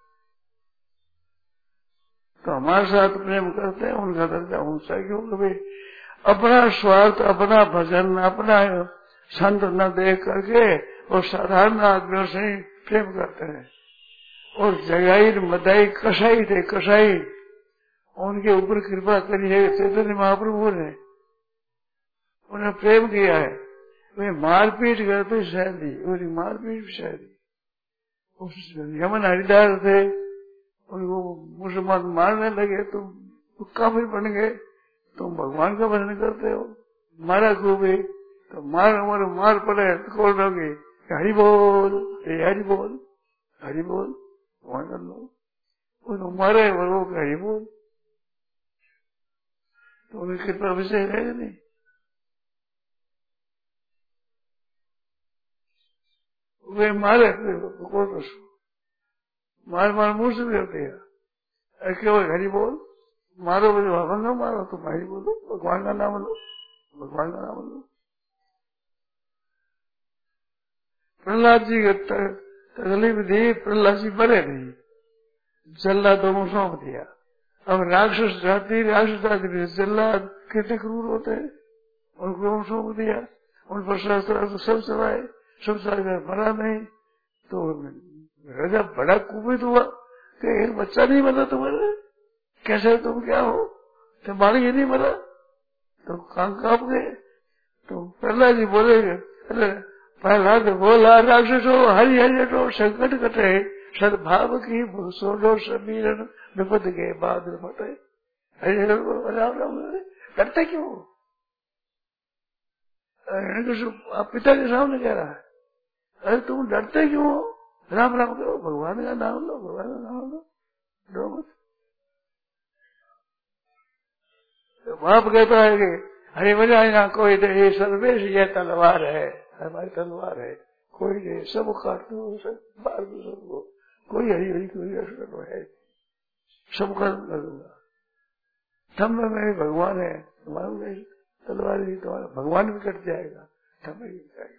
तो हमारे साथ प्रेम करते हैं, उनका दर्जा ऊंचा, क्योंकि वे अपना स्वार्थ, अपना भजन, अपना संत न देख करके और साधारण आदमियों से ही प्रेम करते हैं। और जगाई मदाई कसाई थे, कसाई, उनके ऊपर कृपा करी है चैतन्य महाप्रभु ने, उन्हें प्रेम किया है। वे मारपीट करते शायद ही, उनकी मारपीट भी शायद ही। यमन हरिदास थे, उनको मुसलमान मारने लगे तो काफिर बन गए। तुम भगवान का भजन करते हो, मारा को भी तो मार हमारे मार पड़े तो कौन रहोगे? हरि बोल, हरि बोल, हरि बोल, भगवान कर लो, उनको मारे वो हरि बोल, तो उनकी कृपा विषय रहेगा नहीं। वे मारे कौन उसको मार मार मुंह से भी होते हैं, केवल हरि बोल, मारो बोले भगवान ना मारो, तुम हरि बोलो, भगवान का नाम लो, भगवान का नाम लो। प्रहलाद जी की तकलीफ दी, प्रहलाद जी मरे नहीं, जल्लाद दोनों सौंप दिया। अब राक्षस जाति, राक्षस जाति जल्लाद कितने क्रूर होते हैं, उनको सौंप दिया, उन पर शस्त्र सब चलाए, सब चलाकर मरा नहीं, तो राजा बड़ा कुपित हुआ कि एक बच्चा नहीं मरा तुम्हारे, कैसे तुम क्या हो, तुम्हारे ये नहीं मरा। तो कांप कांप गए। तो प्रहलाद जी बोले, प्रहलाद बोला राक्षस हो हरि हरि तो संकट कटे, सद्भाव की सोडो समीरण विपद के बाद मटे। हरि हरि राम राम डरते क्यों? आप पिता के सामने कह रहा है, अरे तुम डरते क्यों हो? राम राम करो, भगवान का नाम लो, भगवान का नाम लो, डरो मत। तो बाप कहता है कि हरि बजाना कोई दे सर्वेश, ये तलवार है, हमारी तलवार है, कोई नहीं, सब काट दो, सब मार दो सबको, कोई हरी हरी कोई असर है, सब कर्म कर दूंगा। तब में मेरे भगवान है, तुम्हारा तलवार ही तुम्हारा भगवान भी कट जाएगा, तब में भी जाएगा,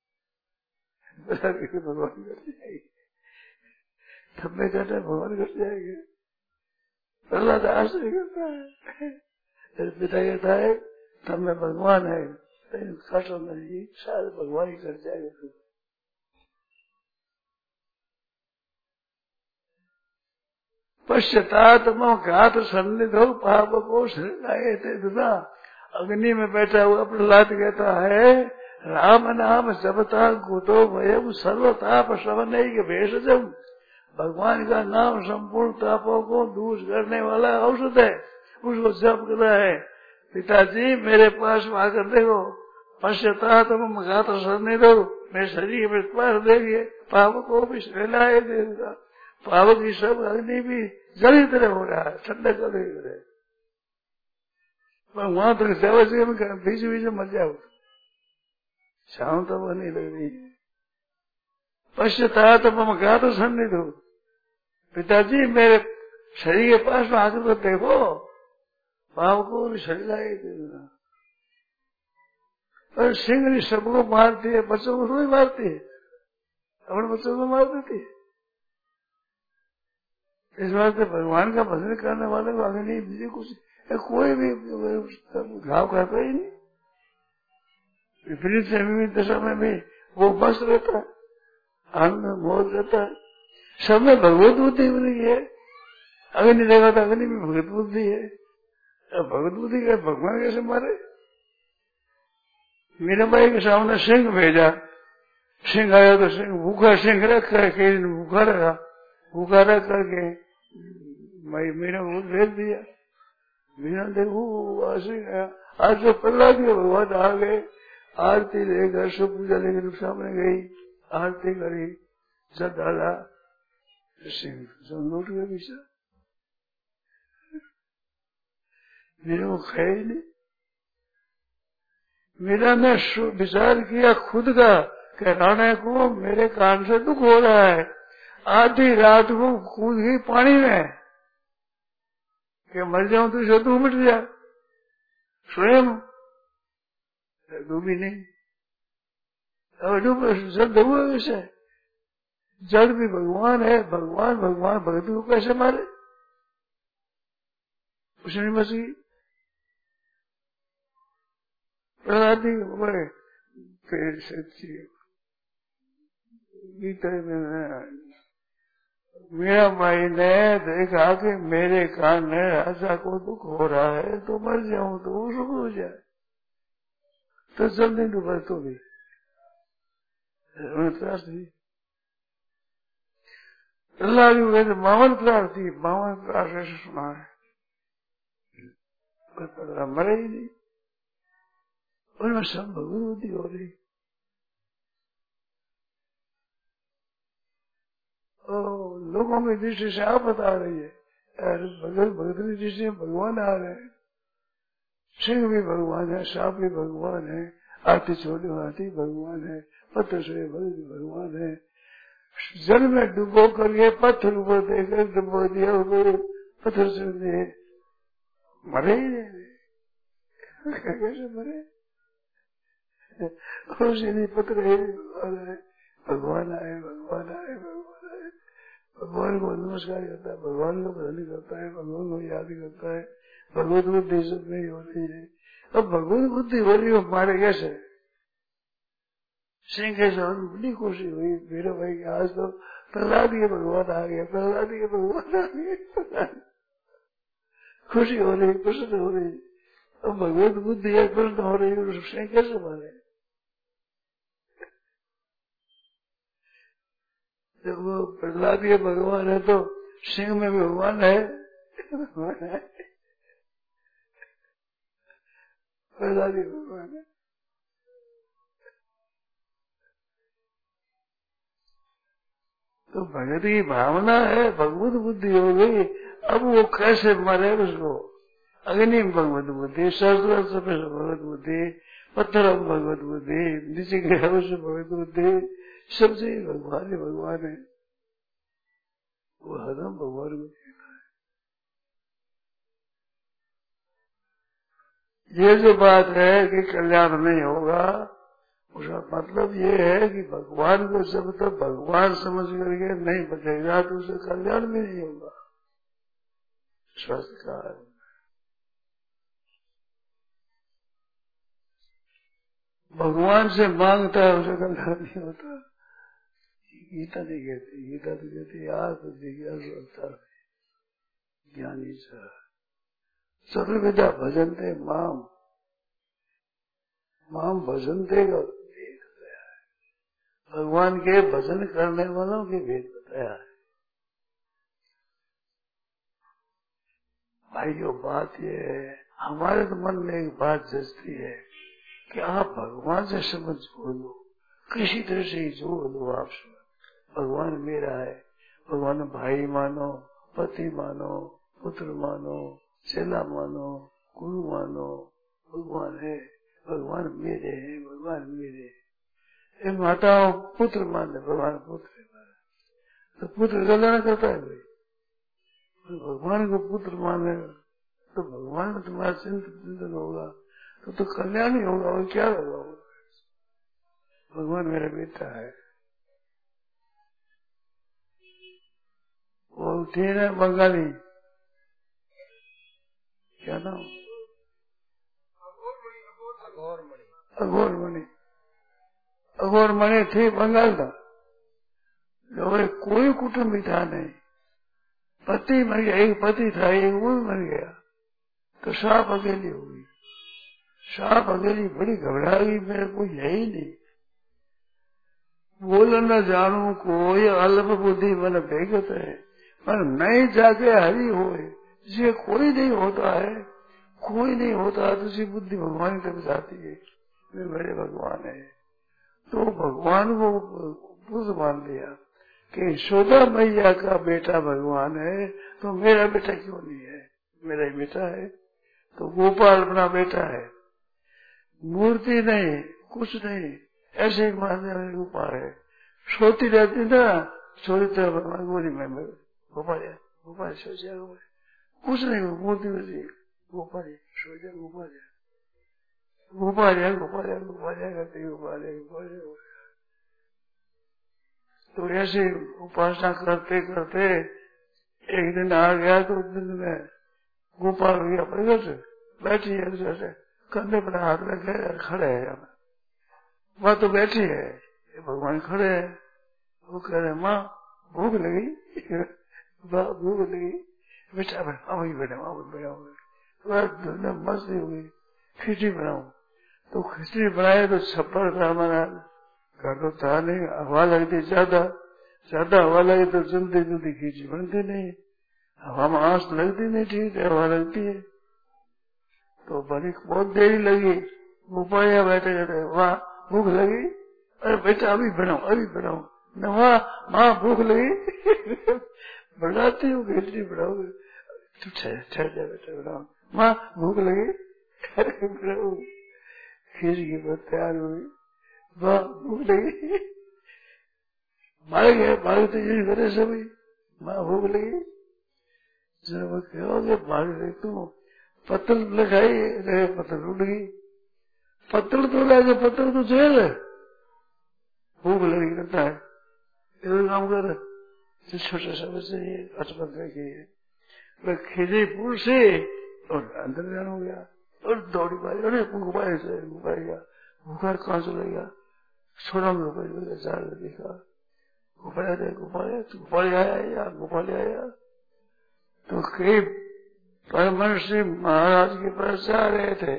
भगवान कट जाएगी, तब में कहता भगवान कट जाएंगे। प्रहलाद आश्चर्य करता है, पिता कहता है तब में भगवान है, कट नहीं, शायद भगवान ही कट जाएगा। पश्चात घात सन्निधो पाप को शरणाए थे दुदा। अग्नि में बैठा हुआ प्रहलाद कहता है, राम नाम जपता कुतो भयम सर्वताप श्रवण के भेषजम। भगवान का नाम संपूर्ण तापों को दूर करने वाला औषध है, उसको जप करना है। पिताजी मेरे पास आकर देखो, पश्चात घात सन्निधो, मेरे शरीर में पास देखिए, पाप को भी शरणाए दे दुदा। पाप की सब अग्नि भी जल तरह हो रहा है, ठंडा जल तरह, पर वहां तक सेवा से बीच बीच में मर जाओ, शाम तो वो नहीं लग रही है। पश्चात घात सन्निधो, पिताजी मेरे शरीर के पास में आकर तो देखो, पाप को भी शरीर देना। और सिंह सबको मारती है, बच्चों को थोड़ी मारती है, अपने बच्चों को मार देती है। इस बात से भगवान का भजन करने वाले को आगे नहीं दीजिए कुछ, कोई भी घाव करता ही नहीं। विपरीत से विपरीत दशा में भी वो मस्त रहता है, आनंद में मोह रहता है। सब में भगवत बुद्धि बनी है, अग्नि लगा तो अग्नि में भगवत बुद्धि है। भगवत बुद्धि का भगवान कैसे मारे? मीरा बाई के सामने सिंह भेजा, सिंह आया तो सिंह भूखा सिंह रख करके भूखा रखा, भूखा रख करके मीरा को भेज दिया। मीरा देखो आज तो प्रहलाद के भगवान आ गए, आरती लेकर सब पूजा लेकर सामने गई, आरती करी, जब डाला सिंह सब लौट गए पीछे, मेरे को खाया ही नहीं। मीरा ने विचार किया खुद का कि राणा को मेरे कान से दुख हो रहा है, आधी रात को कूद गई पानी में कि मर जाऊं तो शत्रु मिट जाए, स्वयं डूबी नहीं। अब डूब जल हुआ वैसे, जल भी भगवान है, भगवान भगवान भगत को कैसे मारे? उसने बस गई। प्रहलाद बड़े फिर सच्ची गीता में मीरा माई ने देखा कि मेरे कान में राजा को दुख हो रहा है, तो मर जाऊं तो वो सुख हो जाए, तो जल नहीं डूबा तो भी त्रास दी। प्रहलाद जी कहते बावन त्रास दी, बावन त्रास ऐसे सुना है, मरे ही नहीं, उनमें सब भगवत बुद्धि हो रही। लोगों की दृष्टि से आप बता रही है, भगत भगत की दृष्टि में भगवान आ रहे हैं, सिंह भी भगवान है, सांप भी भगवान है, हाथी छोटे हाथी भगवान है, पत्थर से भगत भगवान है। जल में डुबो करके पत्थर ऊपर देकर डुबो दिया, वो पत्थर से दे मरे ही नहीं, कैसे मरे? सीधी पत्र है, भगवान आए भगवान आए भगवान आए, भगवान को नमस्कार करता है, भगवान को भजन करता है, भगवान को याद करता है, भगवत बुद्धि सब नहीं हो रही है। अब भगवत बुद्धि हो रही है, मारे कैसे? सिंह के साथ बड़ी खुशी हुई मेरे भाई की, आज तो प्रहलाद के भगवान आ गए, प्रहलाद के भगवान आ गए। खुशी हो रही, प्रसन्न हो रही। अब भगवत बुद्धि है, प्रसन्न हो रही, सिंह कैसे मारे? जब वो प्रहलाद के भगवान है तो सिंह में भगवान है, भगवान है, प्रहलाद के भगवान है। तो भगत की भावना है, भगवत बुद्धि हो गई। अब वो कैसे मारे उसको? अग्नि में भगवत बुद्धि, शस्त्र से भगवत बुद्धि, पत्थर में भगवत बुद्धि, नीचे ग्रह से भगवत बुद्धि, सबसे भगवान ही भगवान है। वो हरदम भगवान को देखता है। ये जो बात है कि कल्याण नहीं होगा, उसका मतलब ये है कि भगवान को जब तक भगवान समझ करके नहीं बचेगा तो उसे कल्याण भी नहीं होगा। स्वस्थ का भगवान से मांगता है उसे कल्याण नहीं होता। गीता नहीं कहती, गीता तो कहती आत्म जिज्ञासु ज्ञानी सर्वविदा भजनते माम, माम भजनते का भेद बताया है। भगवान के भजन करने वालों के भेद बताया है। भाइयों बात ये है, हमारे तो मन में एक बात जचती है कि आप भगवान से समझ बोलो, किसी तरह से ही जोड़ लो आपसे। भगवान मेरा है, भगवान भाई मानो, पति मानो, पुत्र मानो, चेला मानो, गुरु मानो, भगवान है, भगवान मेरे हैं, भगवान मेरे हैं। माताओं पुत्र माने, भगवान पुत्र है, तो पुत्र कल्याण करता है भाई। भगवान को पुत्र माने तो भगवान में तुम्हारा चिंतन होगा तो तो कल्याण ही होगा, और क्या होगा? भगवान मेरा बेटा है। वो उठे ना बंगाली, क्या नाम? अघोर मणि। अघोर मणि थे बंगाल का, कोई कुटुंब था नहीं, पति मर गया, एक पति था, एक वो भी मर गया, तो सांप अकेली हो गई। सांप अकेली बड़ी घबरा गई, मेरे को यही नहीं बोल न जानू कोई अल्प बुद्धि मन भेगत है, पर नहीं जाके हरि होए। जिसे कोई नहीं होता है, कोई नहीं होता तो उसी बुद्धि भगवान तक जाती है, वे बड़े भगवान है। तो भगवान को पुरुष मान लिया कि यशोदा मैया का बेटा भगवान है, तो मेरा बेटा क्यों नहीं है? मेरा ही बेटा है। तो गोपाल अपना बेटा है, मूर्ति नहीं, कुछ नहीं, ऐसे ही मान गोपाल है। सोती रहती ना, सोती तो भगवान गोदी में गोपाल है, गोपाल सो जाए, कुछ नहीं, मूर्ति में गोपाल है, सो जाए, गोपाल है, गोपाल है, गोपाल है, गोपाल है करते गोपाल है, गोपाल है। तो ऐसे उपासना करते करते एक दिन आ गया, तो उस दिन में गोपाल भैया प्रगट बैठी है, जैसे कंधे पर हाथ रखे खड़े है, वह तो बैठी है, भगवान खड़े है। वो कह रहे माँ भूख लगी, भूख लगी, बेटा हम ही बैठे, बैठा मस्ती हुई, खिचड़ी बनाऊ। तो खिचड़ी बनाए तो छप्पर था हमारा, घर तो था नहीं, हवा लगती ज्यादा, ज्यादा हवा लगी तो जल्दी जल्दी खिचड़ी बनती नहीं, हवा में आंच लगती नहीं, ठीक है हवा लगती है। तो बड़ी बहुत देरी लगी, गोपाल बैठे बैठे वहाँ भूख लगी, अरे बेटा अभी बनाओ, अभी बनाओ, न वहाँ माँ भूख लगी बनाती हूँ खिचड़ी बनाओ, तू ठहर जा बेटा बनाओ, माँ भूख लगी, अरे बनाओ, खिचड़ी बहुत तैयार हुई, वहाँ भूख लगी, भाग गए, भागते यही करे सभी, माँ भूख लगी, जब कहोगे भाग रहे तुम, पत्थर लगाई रहे, पत्थर उड़ गई, पत्थर तो लगे, पत्थर तो जेल है, भूख लगी करता है, इधर काम कर, छोटे सा बच्चे ये अचपत रखी खिजईपुर से और अंदर जाना हो गया, और दौड़ी पाई, अरे गुब्बारे से गुब्बारे गया, भूखा कहाँ चला गया, छोड़ा गोपाल देखा गोपाल गोपाल गोपाल आया यार गोपाल आया। तो कई परमहंस महाराज के पास जा रहे थे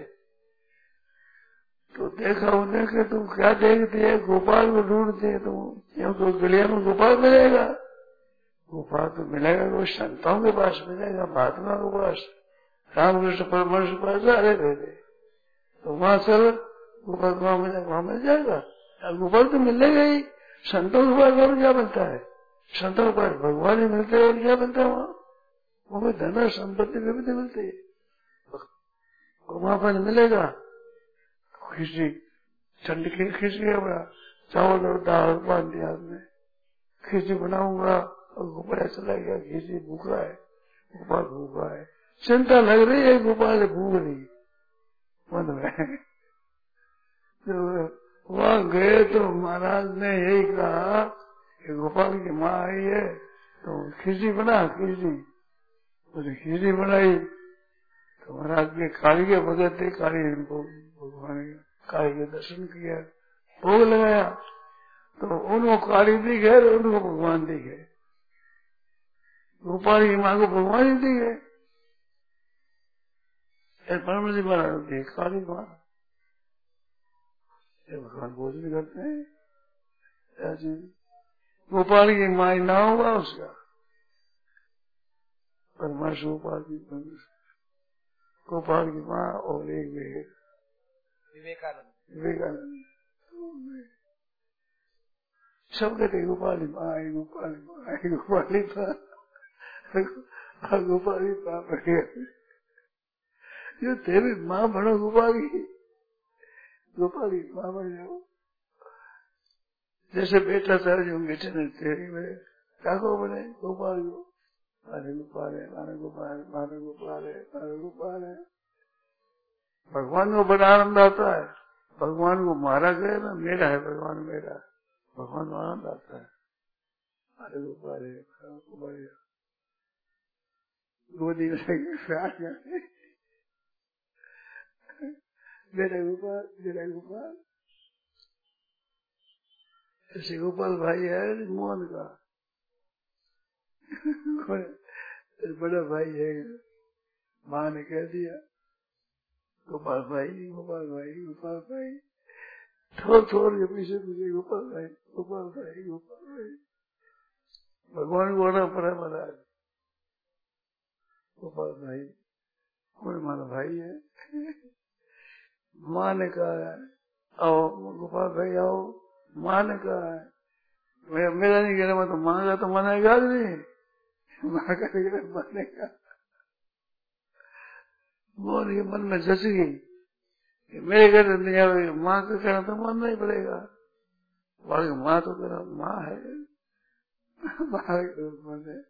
तो देखा उन्हें कि तुम क्या देखते है, गोपाल को ढूंढते है तुम, क्योंकि गलिया में गोपाल मिलेगा। गोपाल तो मिलेगा वो संतों के पास मिलेगा, महात्मा के पास, रामकृष्ण परमहंस के पास जा रहे थे तो वहां चल गोपाल वहां मिलेगा, वहां मिल जाएगा। गोपाल तो मिलेगा ही, संतों के पास और क्या मिलता है, संतों के पास भगवान ही मिलते है और क्या मिलता है वहाँ, वो धन संपत्ति विविधि मिलती है, वहां पर मिलेगा। खिचड़ी ठंड की खिचड़ी बड़ा चावल और दाल बांध दिया आपने, खिचड़ी बनाऊंगा और गोपाल चला गया, खिचड़ी भूखा है, गोपाल भूखा है, चिंता लग रही है गोपाल भूख नहीं मन में। तो वहां गए तो महाराज ने यही कहा कि गोपाल की माँ आई है तो खिचड़ी बना, खिचड़ी उसने खिचड़ी बनाई तो महाराज के काली के भगत थे, काली भगवान काली के दर्शन किया, भोग लगाया तो उनको काली दिखे उनको भगवान दिखे, गोपाल की माँ को भगवान ही दिखे, परम जी महाराज दिखे काली माँ, भगवान भोजन करते हैं ऐसे। गोपाल की माँ ना हुआ उसका, परमाश गोपाल की गोपाल की माँ और एक विवेकानंद विवेकानंद सब कहते गोपाली माँ आई, गोपाली माँ आई, गोपाली माँ गोपाली माँ बढ़ गया, जो तेरी माँ बनो गोपाली, गोपाली माँ बन जाओ। जैसे बेटा था जो बेटे ने तेरी में क्या को बने गोपाल को, मारे गोपाल है, मारे गोपाल है, मारे गोपाल है, मारे गोपाल है। भगवान को बड़ा आनंद आता है, भगवान को मारा गया ना, मेरा है भगवान मेरा, भगवान को आनंद आता है, मारे गोपाल है, गोपाल है, गोदी में मेरा गोपाल मेरा गोपाल। ऐसे गोपाल भाई है मोहन का बड़ा भाई है, माँ ने कह दिया गोपाल भाई गोपाल भाई गोपाल भाई, थोड़ थोड़ के पीछे पीछे गोपाल भाई गोपाल भाई गोपाल भाई, भगवान को आना पड़ा महाराज गोपाल भाई हमारा भाई है। माँ ने कहा है आओ गोपाल भाई आओ, माँ ने कहा है मेरा नहीं कहना, मैं तो माँ का तो मनाएगा नहीं, माँ का नहीं मानेगा। मोहन के मन में जच गई मेरे घर नहीं आवे, माँ का कहना तो मानना ही पड़ेगा, वाली माँ तो कहना माँ है, माँ के मन है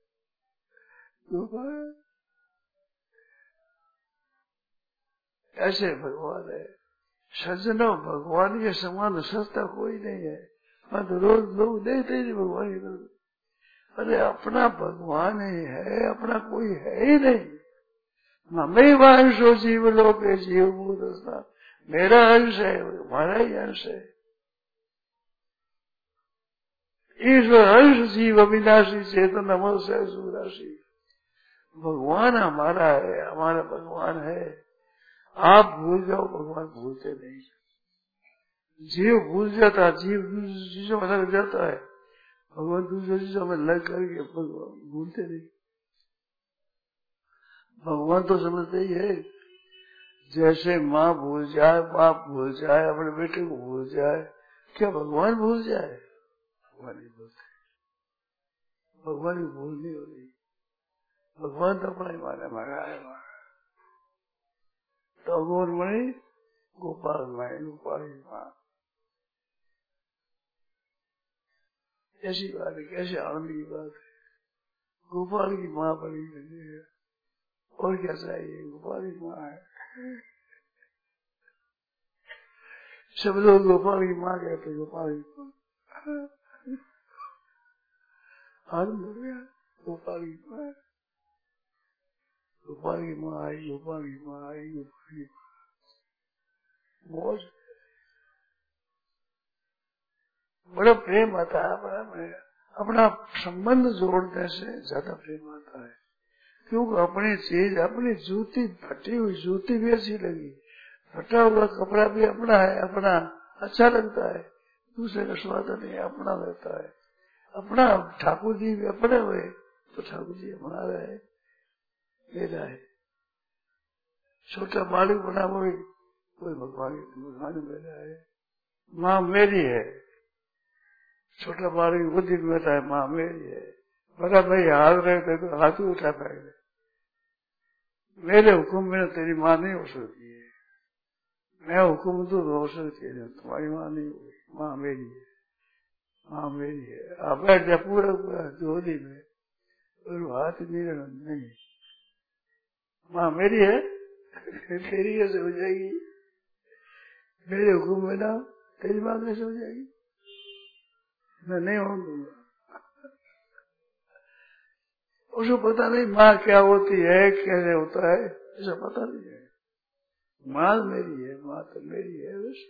ऐसे भगवान है। सज्जनों भगवान के समान सस्ता कोई नहीं है, मैं तो रोज लोग देखते ही नहीं भगवान की तरफ, अरे अपना भगवान ही है, अपना कोई है ही नहीं। मम्मी वंशो जीव लोग जीव भूत, मेरा अंश है, हमारा ही अंश है। ईश्वर अंश जीव अविनाशी चेतन अमर से सुराशि, भगवान हमारा है, हमारा भगवान है। आप भूल जाओ भगवान भूलते नहीं, जीव भूल जाता, जीव दूसरी चीजों में लग जाता है, भगवान दूसरी चीजों में लग करके भगवान भूलते नहीं। भगवान तो समझते ही है, जैसे माँ भूल जाए, बाप भूल जाए, अपने बेटे को भूल जाए, क्या भगवान भूल जाए? भगवान नहीं भूलते, भगवान की भूल नहीं हो रही, भगवान तो अपना ही माना मारा है। तो गौर मणि गोपाल माए गोपाल की माँ, ऐसी बात है, कैसे आनंद की बात है, गोपाल की माँ बनी है, और क्या चाहिए, गोपाल की माँ है। सब लोग गोपाल की माँ कहते, गोपाल की माँ आनंद हो गया, गोपाल की माँ, गोपाल की माँ आई, गोपाल की माँ आई, गोपाल की माँ मौज। बड़ा प्रेम आता है, बड़ा प्रेम, अपना संबंध जोड़ने से ज्यादा प्रेम आता है। क्योंकि अपनी चीज, अपनी जूती, फटी हुई जूती भी अच्छी लगी, फटा हुआ कपड़ा भी अपना है, अपना अच्छा लगता है, दूसरे का स्वाद नहीं, अपना लगता है। अपना ठाकुर जी भी अपने हुए तो ठाकुर जी हमारा है, मेरा है। छोटा बालक बना हुआ कोई भगवान भगवान मेरा है, माँ मेरी है। छोटा बालक बुद्धि में बैठा है, माँ मेरी है। बड़ा भाई हाथ रहे तो हाथ ही उठा पाएगा, मेरे हुक्म में तेरी माँ नहीं हो सकती है, मैं हुक्म तो हो सकती है, तुम्हारी माँ नहीं होगी, माँ मेरी है, माँ मेरी है। आप बैठ जाए पूरा पूरा जोली में और हाथ नहीं नहीं, माँ मेरी है, तेरी कैसे हो जाएगी, मेरे हुक्म में ना तेरी माँ कैसे हो जाएगी, मैं नहीं होने दूंगा। उसको पता नहीं माँ क्या होती है, कैसे होता है, ऐसा पता नहीं है। माँ मेरी है, माँ तो मेरी है। बस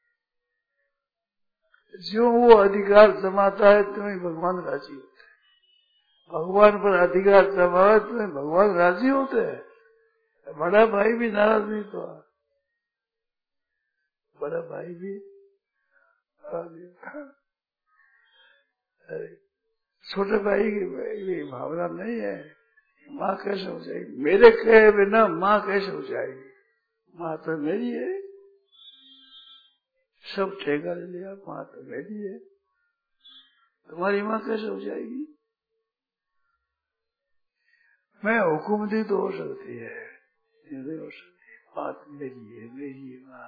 जो वो अधिकार जमाता है तुम्हें भगवान राजी होते हैं, भगवान पर अधिकार जमाए तुम्हें भगवान राजी होते हैं। बड़ा भाई भी नाराज नहीं तो, बड़ा भाई भी राजी। छोटे भाई की भावना नहीं है, माँ कैसे हो जाएगी, मेरे कहे बिना माँ कैसे हो जाएगी, माँ तो मेरी है, सब ठेका ले लिया, माँ तो मेरी है, तुम्हारी माँ कैसे हो जाएगी। मैं हुक्म दी तो हो सकती है, नहीं हो सकती, बात मेरी है, मेरी है माँ।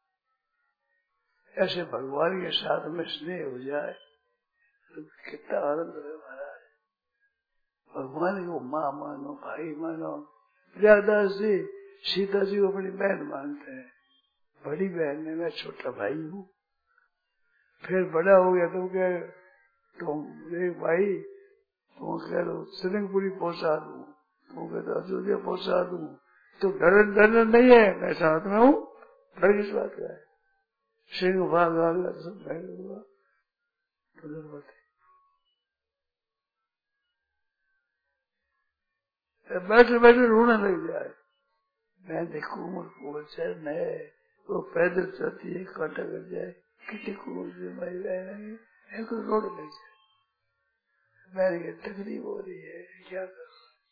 ऐसे भगवान के साथ में स्नेह हो जाए तो कितना आनंद है महाराज। भगवान को माँ मानो, भाई मानो। प्रयागराज जी सीता जी को अपनी बहन मानते हैं, बड़ी बहन है, मैं छोटा भाई हूँ। फिर बड़ा हो गया तो क्या, तुम एक भाई तुम कह दो सिलंगपुरी पहुंचा दूं, तुम कहते अयोध्या पहुंचा दूं, तो डर डर नहीं है, मैं साथ में हूँ, डर किस बात का है। सिंह भाग आ गया सब हुआ तो डरवती बैठे बैठे रोने लग जाए। मैं देखू उम्र को चरण है, वो पैदल चलती है, कांटा कर जाए, कितनी कुछ बीमारी रहेगी, रोने लग जाए। मेरी तकलीफ हो रही है, क्या कर,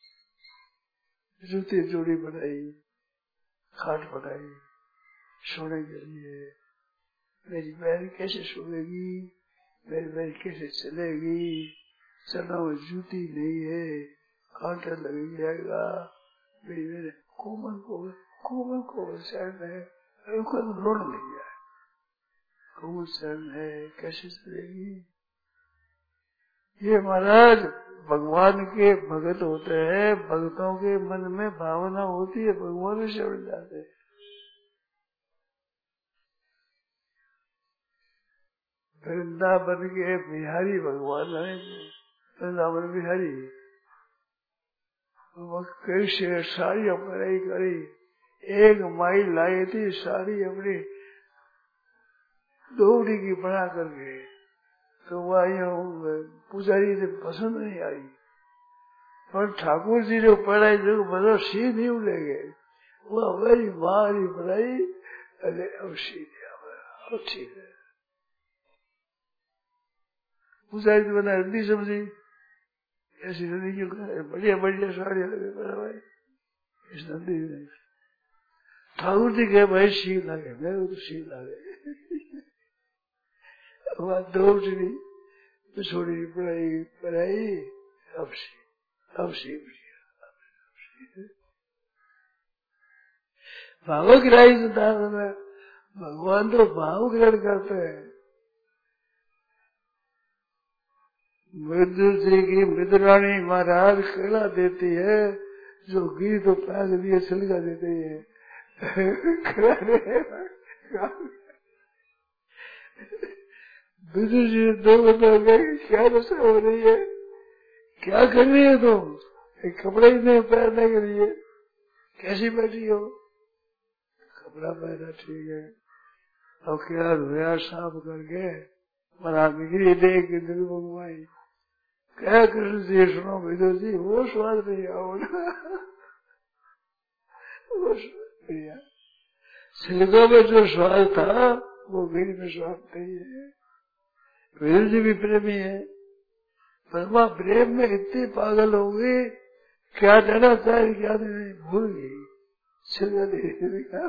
जूती जोड़ी बनाई, खाट बनाई सोने के लिए, मेरी बहन कैसे सोएगी, मेरी बहन कैसे चलेगी, चलना में जूती नहीं है, कांटा लग जाएगा, मेरी बहन कोमल कोमल कोमल कोमल शरण है, उनको रोने लग जाए, कोमल शरण है कैसे चलेगी। ये महाराज भगवान के भगत होते हैं, भक्तों के मन में भावना होती है, भगवान से उड़ जाते हैं। वृंदावन के बिहारी भगवान है, वृंदावन बिहारी, वो कैसे साड़ी अपनी करी, एक माई लाई थी साड़ी अपनी दौड़ी की बना करके, तो वह पुजारी से पसंद नहीं आई, पर ठाकुर जी जो पढ़ाई जो मतलब सी नहीं उड़ेगे, वो हमारी मारी पढ़ाई, अरे अब सी अब ठीक है। पुजारी तो बना हिंदी समझी, ऐसी नदी क्यों करे, बढ़िया बढ़िया साड़ी लगे भाई, इस नदी में ठाकुर जी के भाई सी लगे, मेरे तो सी लगे, वहां दौड़ी तो छोड़ी पढ़ाई पढ़ाई, अब सी अब सी भावो गिराई सुधार, भगवान तो भाव ग्रहण करते हैं। विद्युत जी की मित्राणी महाराज केला देती है, जो घी तो पैक दिए छिलका देती है। विद्युत जी दो बता गए क्या दशा हो रही है, क्या कर रही है तुम, एक कपड़े ही नहीं पहनने के लिए कैसी बैठी हो, कपड़ा पहना ठीक है, अब क्या धोया साफ करके महाराज गिरी देख के दिल मंगवाई, क्या कृष्ण जी सुनो विदुर जी, वो स्वाद नहीं आओ ना, वो स्वाद नहीं आया। सिलका में जो स्वाद था वो गिरी में स्वाद नहीं है। विदुर जी भी प्रेमी है, परमा प्रेम में इतनी पागल हो गई, क्या देना चाहिए क्या नहीं भूल गई, छिलका दे दिया।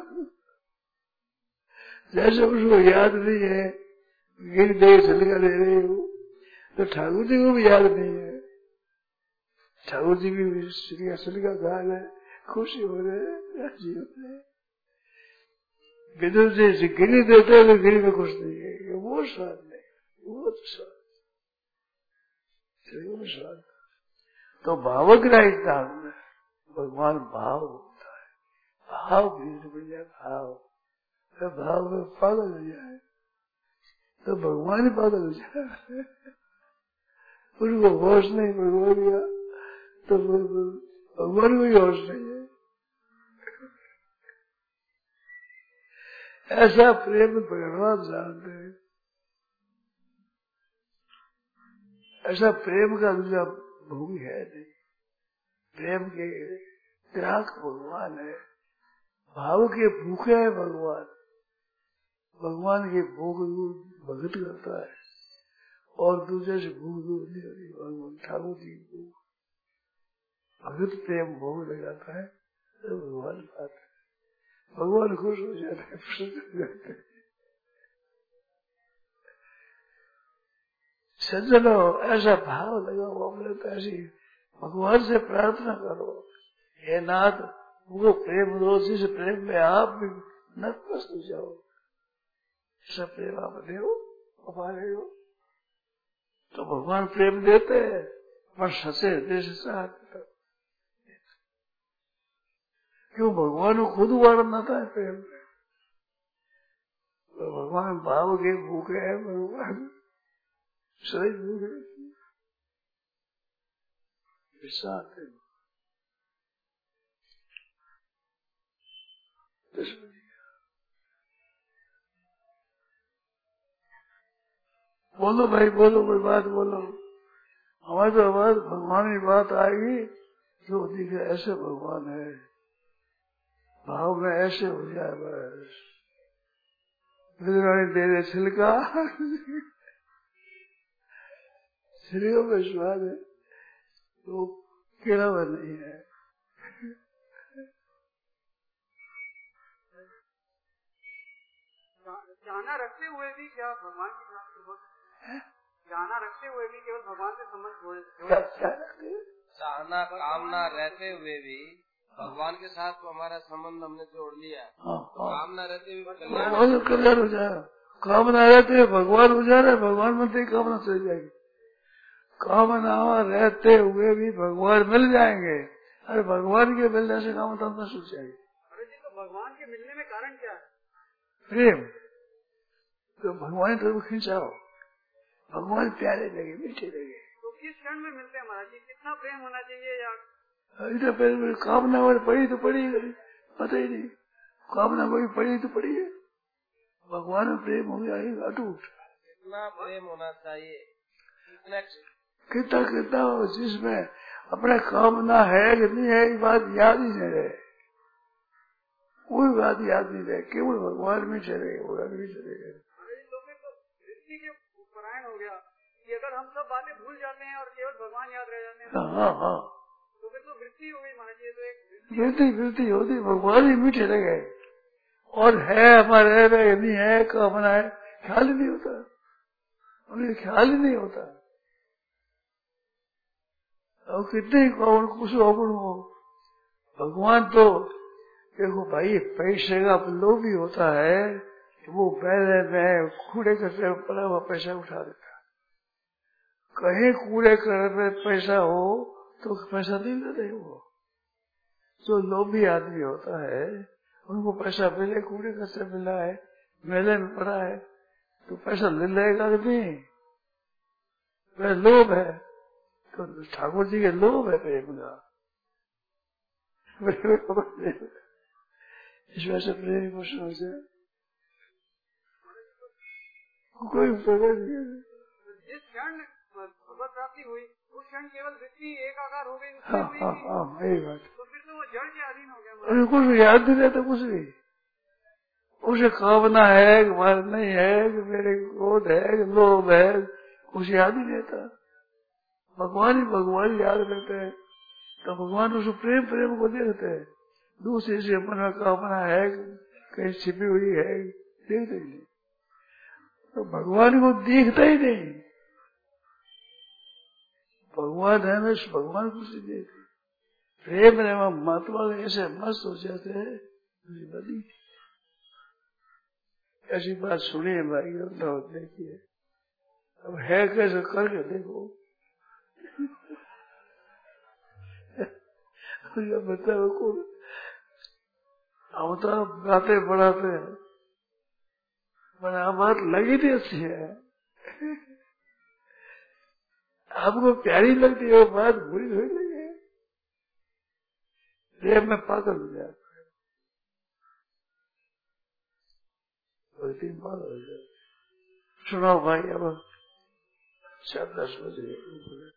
जैसे उसको याद नहीं है गिर दे छिलका दे रही हूँ, तो ठाकुर जी को भी याद नहीं है। ठाकुर जी भी छिलका छिलका खा रहे, खुशी हो रहे, राजी हो रहे। विदुर जी गिरी देते हैं तो गिरी में खुश नहीं है, वो स्वाद नहीं, वो तो स्वाद स्वाद। तो भावग्राहिता में भगवान भाव होता है, भाव बीज बन जाए, भाव भाव में पागल हो जाए तो भगवान ही पागल हो जाए। उसको होश नहीं भगवान का, तो भगवान को ही होश नहीं है। ऐसा प्रेम भगवान जानते हैं, ऐसा प्रेम का दूसरा भूमि है नहीं। प्रेम के ग्राहक भगवान है, भाव के भूखे है भगवान। भगवान की भूख भगत करता है और दूसरे से भूख दूर नहीं होती। भगवान ठाकुर जी की भूख भगत प्रेम भोग लगाता है तो भगवान पाते हैं, भगवान खुश हो जाते हैं, प्रसन्न हो जाते हैं। सज्जनो ऐसा भाव लगाओ अपने तो ऐसी भगवान से प्रार्थना करो, हे नाथ वो प्रेम दो जिस प्रेम में आप भी नतमस्त हो जाओ। सब प्रेम आप दो हमारे हो तो भगवान प्रेम देते हैं, पर सचे हृदय से चाहते। क्यों भगवान को खुद आनंद आता है प्रेम में, तो भगवान भाव के भूखे है, भगवान सही भूखे विश्वास है। बोलो भाई बोलो, कोई बात बोलो। हमारी तो आवाज भगवान की बात आएगी जो दिखे ऐसे भगवान है, भाव में ऐसे हो जाए बस। विद्राणी दे दे छिलका, छिलका में स्वाद है तो केड़ा में नहीं है। जाना रखते हुए भी क्या भगवान की जाना रखते हुए भी केवल भगवान से संबंध चाहना कामना रहते हुए भी भगवान के साथ तो हमारा संबंध हमने जोड़ लिया। कामना रहते हुए भगवान कल्याण हो जाएगा, कामना रहते हुए भगवान हो जा रहा है, भगवान मिलते ही कामना चल जाएगी। कामना रहते हुए भी भगवान मिल जाएंगे, अरे भगवान के मिलने से कामना न सूझ जाएगी। अरे जी तो भगवान के मिलने में कारण क्या है? प्रेम। तो भगवान तरफ खिंचाओ, भगवान प्यारे लगे, मीठे लगे। तो किस क्षण में मिलते हैं महाराज जी? कितना प्रेम होना चाहिए यार? इधर पहले कामना और पड़ी तो पड़ी, पता ही नहीं कामना कोई पड़ी तो पड़ी है। भगवान में प्रेम हो गया अटूट। कितना प्रेम होना चाहिए, कितना कितना हो, जिसमें अपने कामना है कि नहीं है ये बात याद ही नहीं रहे, कोई बात याद नहीं रहे, केवल भगवान में चले भगवान में चले गए। परायण हो गया कि अगर हम सब बातें भूल जाते हैं और केवल भगवान याद रह जाते हैं, हाँ हाँ तो फिर तो वृत्ति हो गई महाराज जी। तो एक वृत्ति वृत्ति होती, भगवान ही मीठे लगे और है हमारे नहीं है कामना है, ख्याल ही नहीं होता, उन्हें ख्याल ही नहीं होता। और कितने कौन कुछ अवगुण हो, भगवान तो देखो भाई पैसे का लोभी होता है, वो पहले में कूड़े करते पड़ा हुआ पैसा उठा देता। कहीं कूड़े कर में पैसा हो तो पैसा नहीं लेते। वो जो लोभी आदमी होता है उनको पैसा मिले, कूड़े करते मिला है, मेले में पड़ा है तो पैसा ले लेगा नहीं, वह लोभ है। तो ठाकुर जी के लोभ है प्रेम का, इस वजह से प्रेम को समझे। कोई प्रकट नहीं। जिस क्षण भगवत प्राप्ति हुई उस क्षण केवल वृत्ति एकाकार हो गई। हाँ हाँ हाँ यही बात। तो फिर तो वो जड़ के अधीन हो गया। अरे कुछ याद नहीं रहता कुछ नहीं। उसे कामना है कि मर नहीं है कि मेरे क्रोध है कि लोभ है, कुछ याद ही नहीं रहता। भगवान ही भगवान याद रहते हैं। तो भगवान उसको प्रेम प्रेम को देखते हैं। दूसरे से मन कामना है कहीं छिपी हुई है, देखते ही नहीं। तो भगवान को देखता ही नहीं। भगवान है ना, भगवान को से देखते प्रेम प्रेम महात्मा ऐसे मस्त हो जाते हैं। बड़ी ऐसी बात सुनी है भाई, देखिए अब है कैसे करके देखो। बताओ को हम तो गाते बढ़ाते हैं, पर बात लगी थी अच्छी है। आपको प्यारी लगती है वो बात, बुरी थोड़ी लगी है। प्रेम में पागल हो जाता है, पागल हो जाता। सुनाओ भाई, अब सात दस बजे।